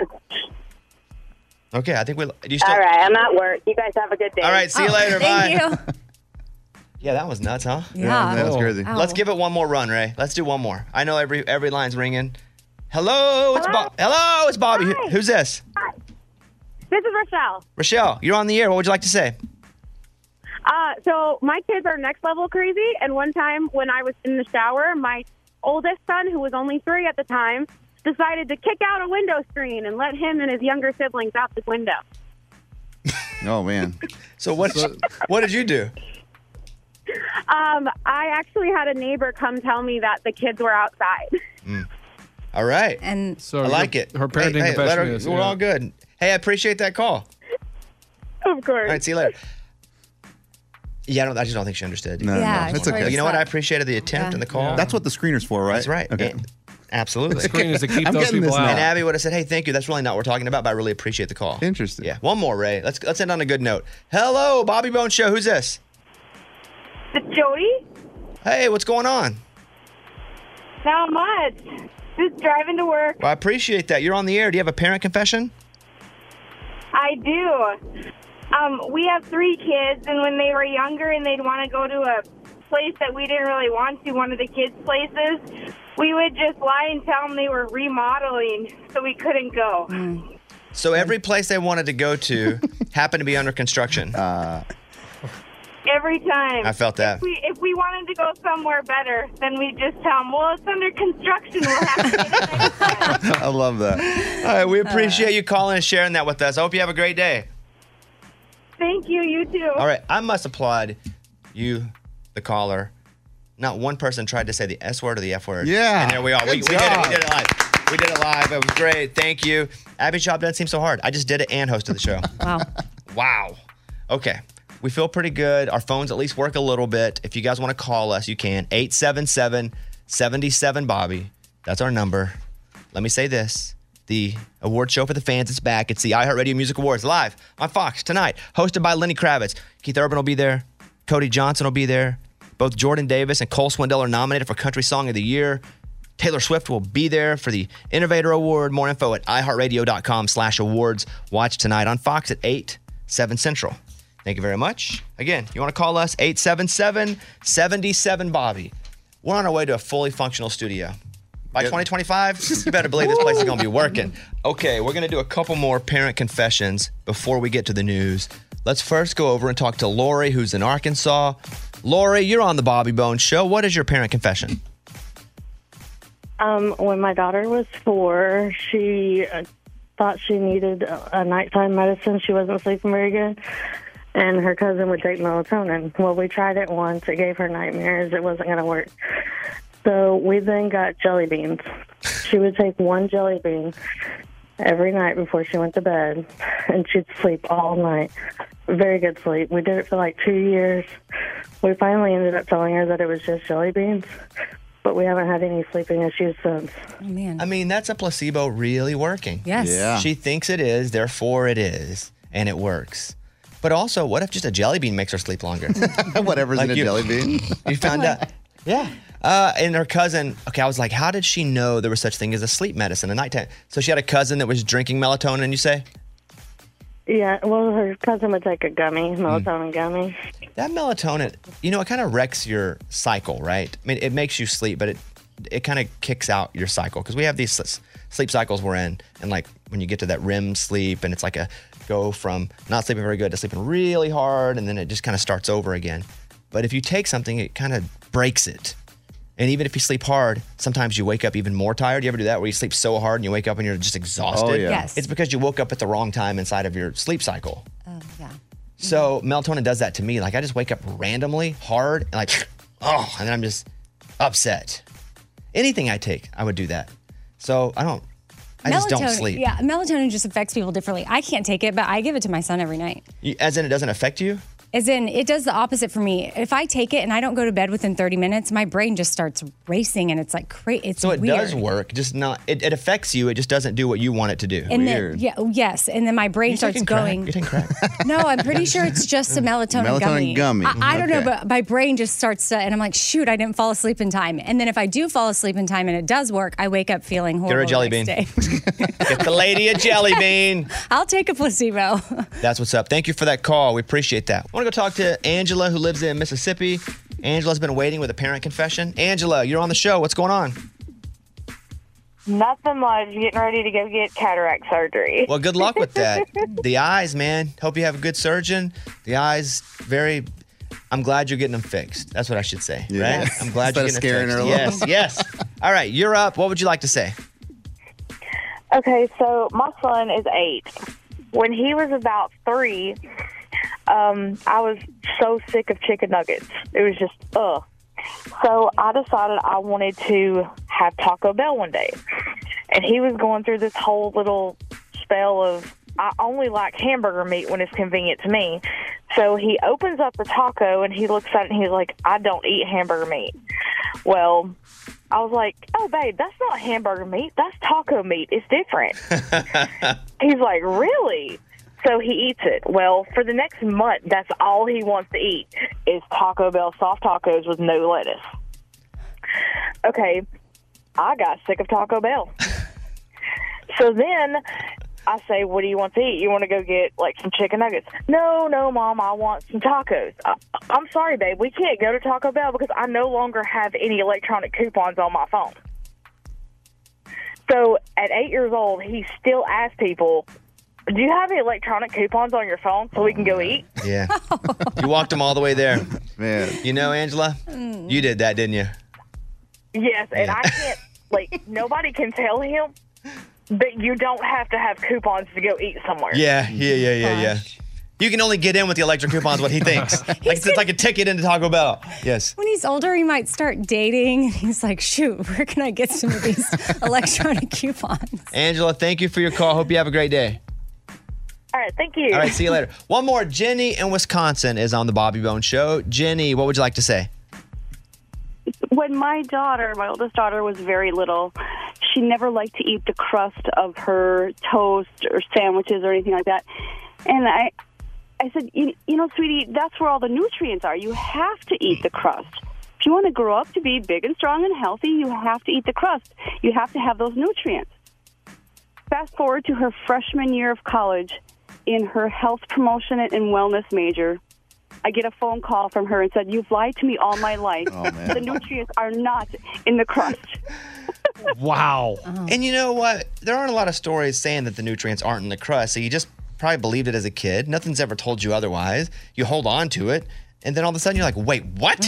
Okay, I think we... All right, I'm at work. You guys have a good day. All right, see you later. Thank Bye. you. Yeah, that was nuts, huh? Yeah. that was crazy. Let's give it one more run, Ray. Let's do one more. I know every line's ringing. Hello, it's Bobby. Who's this? This is Rochelle. Rochelle, you're on the air. What would you like to say? So my kids are next level crazy. And one time when I was in the shower, my oldest son, who was only 3 at the time, decided to kick out a window screen and let him and his younger siblings out the window. Oh, man. So what did you do? I actually had a neighbor come tell me that the kids were outside. All right. And So I like it. Her parenting let confession her- is, We're yeah. all good. Hey, I appreciate that call. Of course. All right, see you later. Yeah, I just don't think she understood. No, Yeah, no, it's she okay. was You know what? I upset. appreciated the attempt and the call. That's what the screener's for, right? That's right. Okay. And- absolutely. The screen is to keep I'm those getting people this now. out. And Abby would have said, "Hey, thank you. That's really not what we're talking about, but I really appreciate the call." Interesting. Yeah. One more, Ray. Let's end on a good note. Hello, Bobby Bones Show. Who's this? It's Jody? Hey, what's going on? Not much. Just driving to work. Well, I appreciate that. You're on the air. Do you have a parent confession? I do. We have 3 kids, and when they were younger and they'd want to go to a place that we didn't really want to, one of the kids' places, we would just lie and tell them they were remodeling, so we couldn't go. So every place they wanted to go to happened to be under construction. Every time. I felt that. If we wanted to go somewhere better, then we just tell them, well, it's under construction. We'll have to get it next time. I love that. All right, we appreciate you calling and sharing that with us. I hope you have a great day. Thank you. You too. All right, I must applaud you, the caller. Not one person tried to say the S word or the F word. Yeah. And there we are. We Good did it. job. We did it live. We did it live. It was great. Thank you. Abby's job doesn't seem so hard. I just did it and hosted the show. Wow. Wow. Okay. We feel pretty good. Our phones at least work a little bit. If you guys want to call us, you can. 877-77-BOBBY. That's our number. Let me say this. The award show for the fans is back. It's the iHeartRadio Music Awards live on Fox tonight, hosted by Lenny Kravitz. Keith Urban will be there. Cody Johnson will be there. Both Jordan Davis and Cole Swindell are nominated for Country Song of the Year. Taylor Swift will be there for the Innovator Award. More info at iHeartRadio.com/awards. Watch tonight on Fox at 8, 7 Central. Thank you very much. Again, you want to call us, 877-77-BOBBY. We're on our way to a fully functional studio. By 2025, you better believe this place is going to be working. Okay, we're going to do a couple more parent confessions before we get to the news. Let's first go over and talk to Lori, who's in Arkansas. Lori, you're on the Bobby Bones Show. What is your parent confession? When my daughter was 4, she thought she needed a nighttime medicine. She wasn't sleeping very good, and her cousin would take melatonin. Well, we tried it once. It gave her nightmares. It wasn't going to work. So we then got jelly beans. She would take 1 jelly bean every night before she went to bed, and she'd sleep all night. Very good sleep. We did it for like 2 years. We finally ended up telling her that it was just jelly beans, but we haven't had any sleeping issues since. Oh, man. I mean, that's a placebo really working. Yes. Yeah. She thinks it is, therefore it is, and it works. But also, what if just a jelly bean makes her sleep longer? Whatever's Like in a you- jelly bean. You found out? Yeah. And her cousin, okay, I was like, how did she know there was such thing as a sleep medicine, a nighttime? So she had a cousin that was drinking melatonin, you say? Yeah, well, her cousin would take a gummy, melatonin gummy. That melatonin, you know, it kind of wrecks your cycle, right? I mean, it makes you sleep, but it kind of kicks out your cycle because we have these sleep cycles we're in, and like when you get to that REM sleep, and it's like a go from not sleeping very good to sleeping really hard, and then it just kind of starts over again. But if you take something, it kind of breaks it. And even if you sleep hard, sometimes you wake up even more tired. You ever do that where you sleep so hard and you wake up and you're just exhausted? Oh, yeah. Yes. It's because you woke up at the wrong time inside of your sleep cycle. Oh, yeah. So melatonin does that to me. Like I just wake up randomly hard and like, oh, and then I'm just upset. Anything I take, I would do that. So I just don't sleep. Yeah, melatonin just affects people differently. I can't take it, but I give it to my son every night. As in it doesn't affect you? As in, it does the opposite for me. If I take it and I don't go to bed within 30 minutes, my brain just starts racing and it's like crazy. It's So it weird. does work, just not, it affects you. It just doesn't do what you want it to do. And then, yes. And then my brain starts going. You're taking crack. No, I'm pretty sure it's just a melatonin gummy. I don't know, Okay. but my brain just starts to, and I'm like, shoot, I didn't fall asleep in time. And then if I do fall asleep in time and it does work, I wake up feeling horrible. Get her a jelly the next bean. day. Get the lady a jelly bean. I'll take a placebo. That's what's up. Thank you for that call. We appreciate that. I want to go talk to Angela, who lives in Mississippi. Angela's been waiting with a parent confession. Angela, you're on the show. What's going on? Nothing much. Getting ready to go get cataract surgery. Well, good luck with that. The eyes, man. Hope you have a good surgeon. The eyes, very I'm glad you're getting them fixed. That's what I should say, Yeah. right? I'm glad you're Instead getting of them scaring fixed. her a Yes, little. yes. All right, you're up. What would you like to say? Okay, so my son is 8. When he was about 3, I was so sick of chicken nuggets. It was just, ugh. So I decided I wanted to have Taco Bell one day. And he was going through this whole little spell of, I only like hamburger meat when it's convenient to me. So he opens up the taco and he looks at it and he's like, I don't eat hamburger meat. Well, I was like, oh, babe, that's not hamburger meat. That's taco meat. It's different. He's like, really? So he eats it. Well, for the next month, that's all he wants to eat is Taco Bell soft tacos with no lettuce. Okay, I got sick of Taco Bell. So then I say, what do you want to eat? You want to go get, like, some chicken nuggets? No, Mom, I want some tacos. I'm sorry, babe. We can't go to Taco Bell because I no longer have any electronic coupons on my phone. So at 8 years old, he still asks people, do you have any electronic coupons on your phone so we can go eat? Yeah. You walked him all the way there. Man. You know, Angela, you did that, didn't you? Yes, and I can't, like, nobody can tell him that you don't have to have coupons to go eat somewhere. Yeah. You can only get in with the electric coupons what he thinks. Like it's like a ticket into Taco Bell. Yes. When he's older, he might start dating. He's like, shoot, where can I get some of these electronic coupons? Angela, thank you for your call. Hope you have a great day. All right, thank you. All right, see you later. One more. Jenny in Wisconsin is on the Bobby Bones Show. Jenny, what would you like to say? When my oldest daughter, was very little, she never liked to eat the crust of her toast or sandwiches or anything like that. And I said, you know, sweetie, that's where all the nutrients are. You have to eat the crust. If you want to grow up to be big and strong and healthy, you have to eat the crust. You have to have those nutrients. Fast forward to her freshman year of college, in her health promotion and wellness major, I get a phone call from her and said, you've lied to me all my life. Oh, man. The nutrients are not in the crust. Wow. And you know what? There aren't a lot of stories saying that the nutrients aren't in the crust. So you just probably believed it as a kid. Nothing's ever told you otherwise. You hold on to it. And then all of a sudden you're like, wait, what?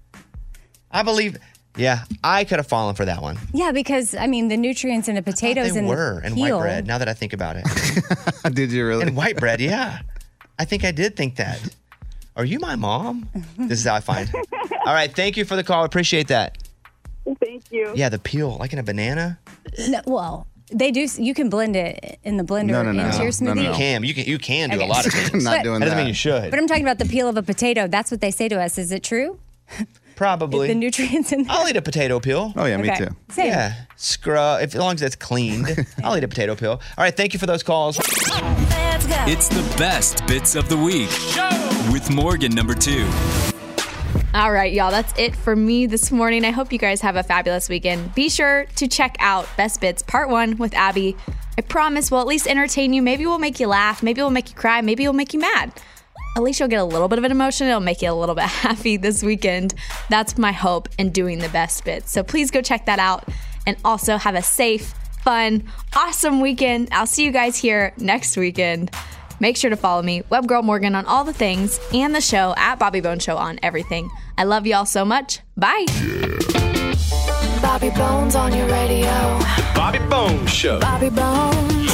I believe. Yeah, I could have fallen for that one. Yeah, because, I mean, the nutrients in the potatoes They and were in white bread, now that I think about it. Did you really? In white bread, yeah. I think I did think that. Are you my mom? This is how I find. All right, thank you for the call. Appreciate that. Thank you. Yeah, the peel, like in a banana. No, well, they do. You can blend it in the blender into your smoothie. You can do Okay. a lot of things. Not doing that. Doesn't mean that. you should. But I'm talking about the peel of a potato. That's what they say to us. Is it true? Probably. The nutrients in there? I'll eat a potato peel. Oh, yeah, me Okay. too. Same. Yeah, scrub. As long as it's cleaned, I'll eat a potato peel. All right, thank you for those calls. It's the best bits of the week with Morgan number 2. All right, y'all, that's it for me this morning. I hope you guys have a fabulous weekend. Be sure to check out Best Bits Part 1 with Abby. I promise we'll at least entertain you. Maybe we'll make you laugh. Maybe we'll make you cry. Maybe we'll make you mad. At least you'll get a little bit of an emotion. It'll make you a little bit happy this weekend. That's my hope in doing the Best Bits. So please go check that out. And also have a safe, fun, awesome weekend. I'll see you guys here next weekend. Make sure to follow me, Webgirl Morgan, on all the things and the show at Bobby Bones Show on everything. I love y'all so much. Bye. Bobby Bones on your radio. Bobby Bones Show. Bobby Bones.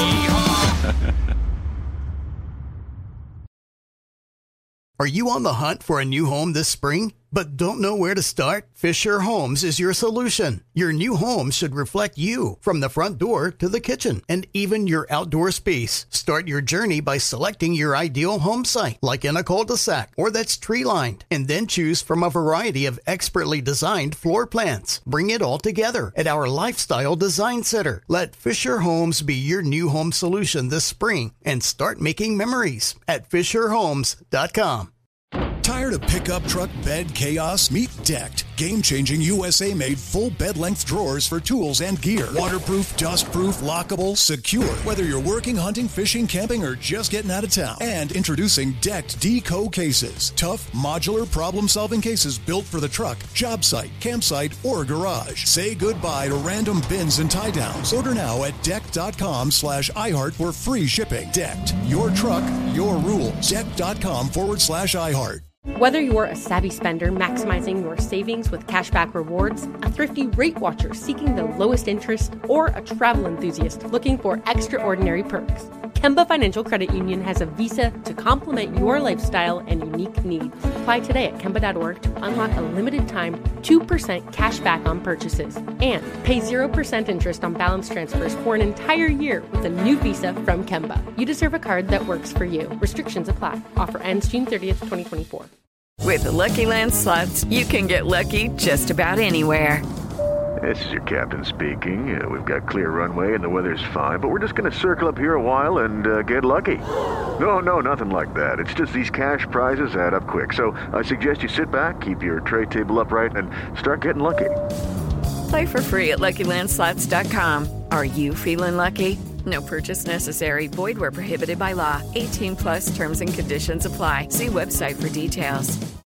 Are you on the hunt for a new home this spring, but don't know where to start? Fisher Homes is your solution. Your new home should reflect you, from the front door to the kitchen and even your outdoor space. Start your journey by selecting your ideal home site, like in a cul-de-sac or that's tree-lined, and then choose from a variety of expertly designed floor plans. Bring it all together at our Lifestyle Design Center. Let Fisher Homes be your new home solution this spring and start making memories at FisherHomes.com. Tired of pickup truck bed chaos? Meet Decked. Game-changing USA-made full bed-length drawers for tools and gear. Waterproof, dust-proof, lockable, secure. Whether you're working, hunting, fishing, camping, or just getting out of town. And introducing Decked Deco cases. Tough, modular, problem-solving cases built for the truck, job site, campsite, or garage. Say goodbye to random bins and tie-downs. Order now at deck.com/iHeart for free shipping. Decked. Your truck, your rules. Deck.com/iHeart. Whether you're a savvy spender maximizing your savings with cashback rewards, a thrifty rate watcher seeking the lowest interest, or a travel enthusiast looking for extraordinary perks, Kemba Financial Credit Union has a visa to complement your lifestyle and unique needs. Apply today at Kemba.org to unlock a limited time 2% cash back on purchases and pay 0% interest on balance transfers for an entire year with a new visa from Kemba. You deserve a card that works for you. Restrictions apply. Offer ends June 30th, 2024. With the Lucky Land Slots, you can get lucky just about anywhere. This is your captain speaking. We've got clear runway and the weather's fine, but we're just going to circle up here a while and get lucky. No, nothing like that. It's just these cash prizes add up quick. So I suggest you sit back, keep your tray table upright, and start getting lucky. Play for free at LuckyLandSlots.com. Are you feeling lucky? No purchase necessary. Void where prohibited by law. 18+ terms and conditions apply. See website for details.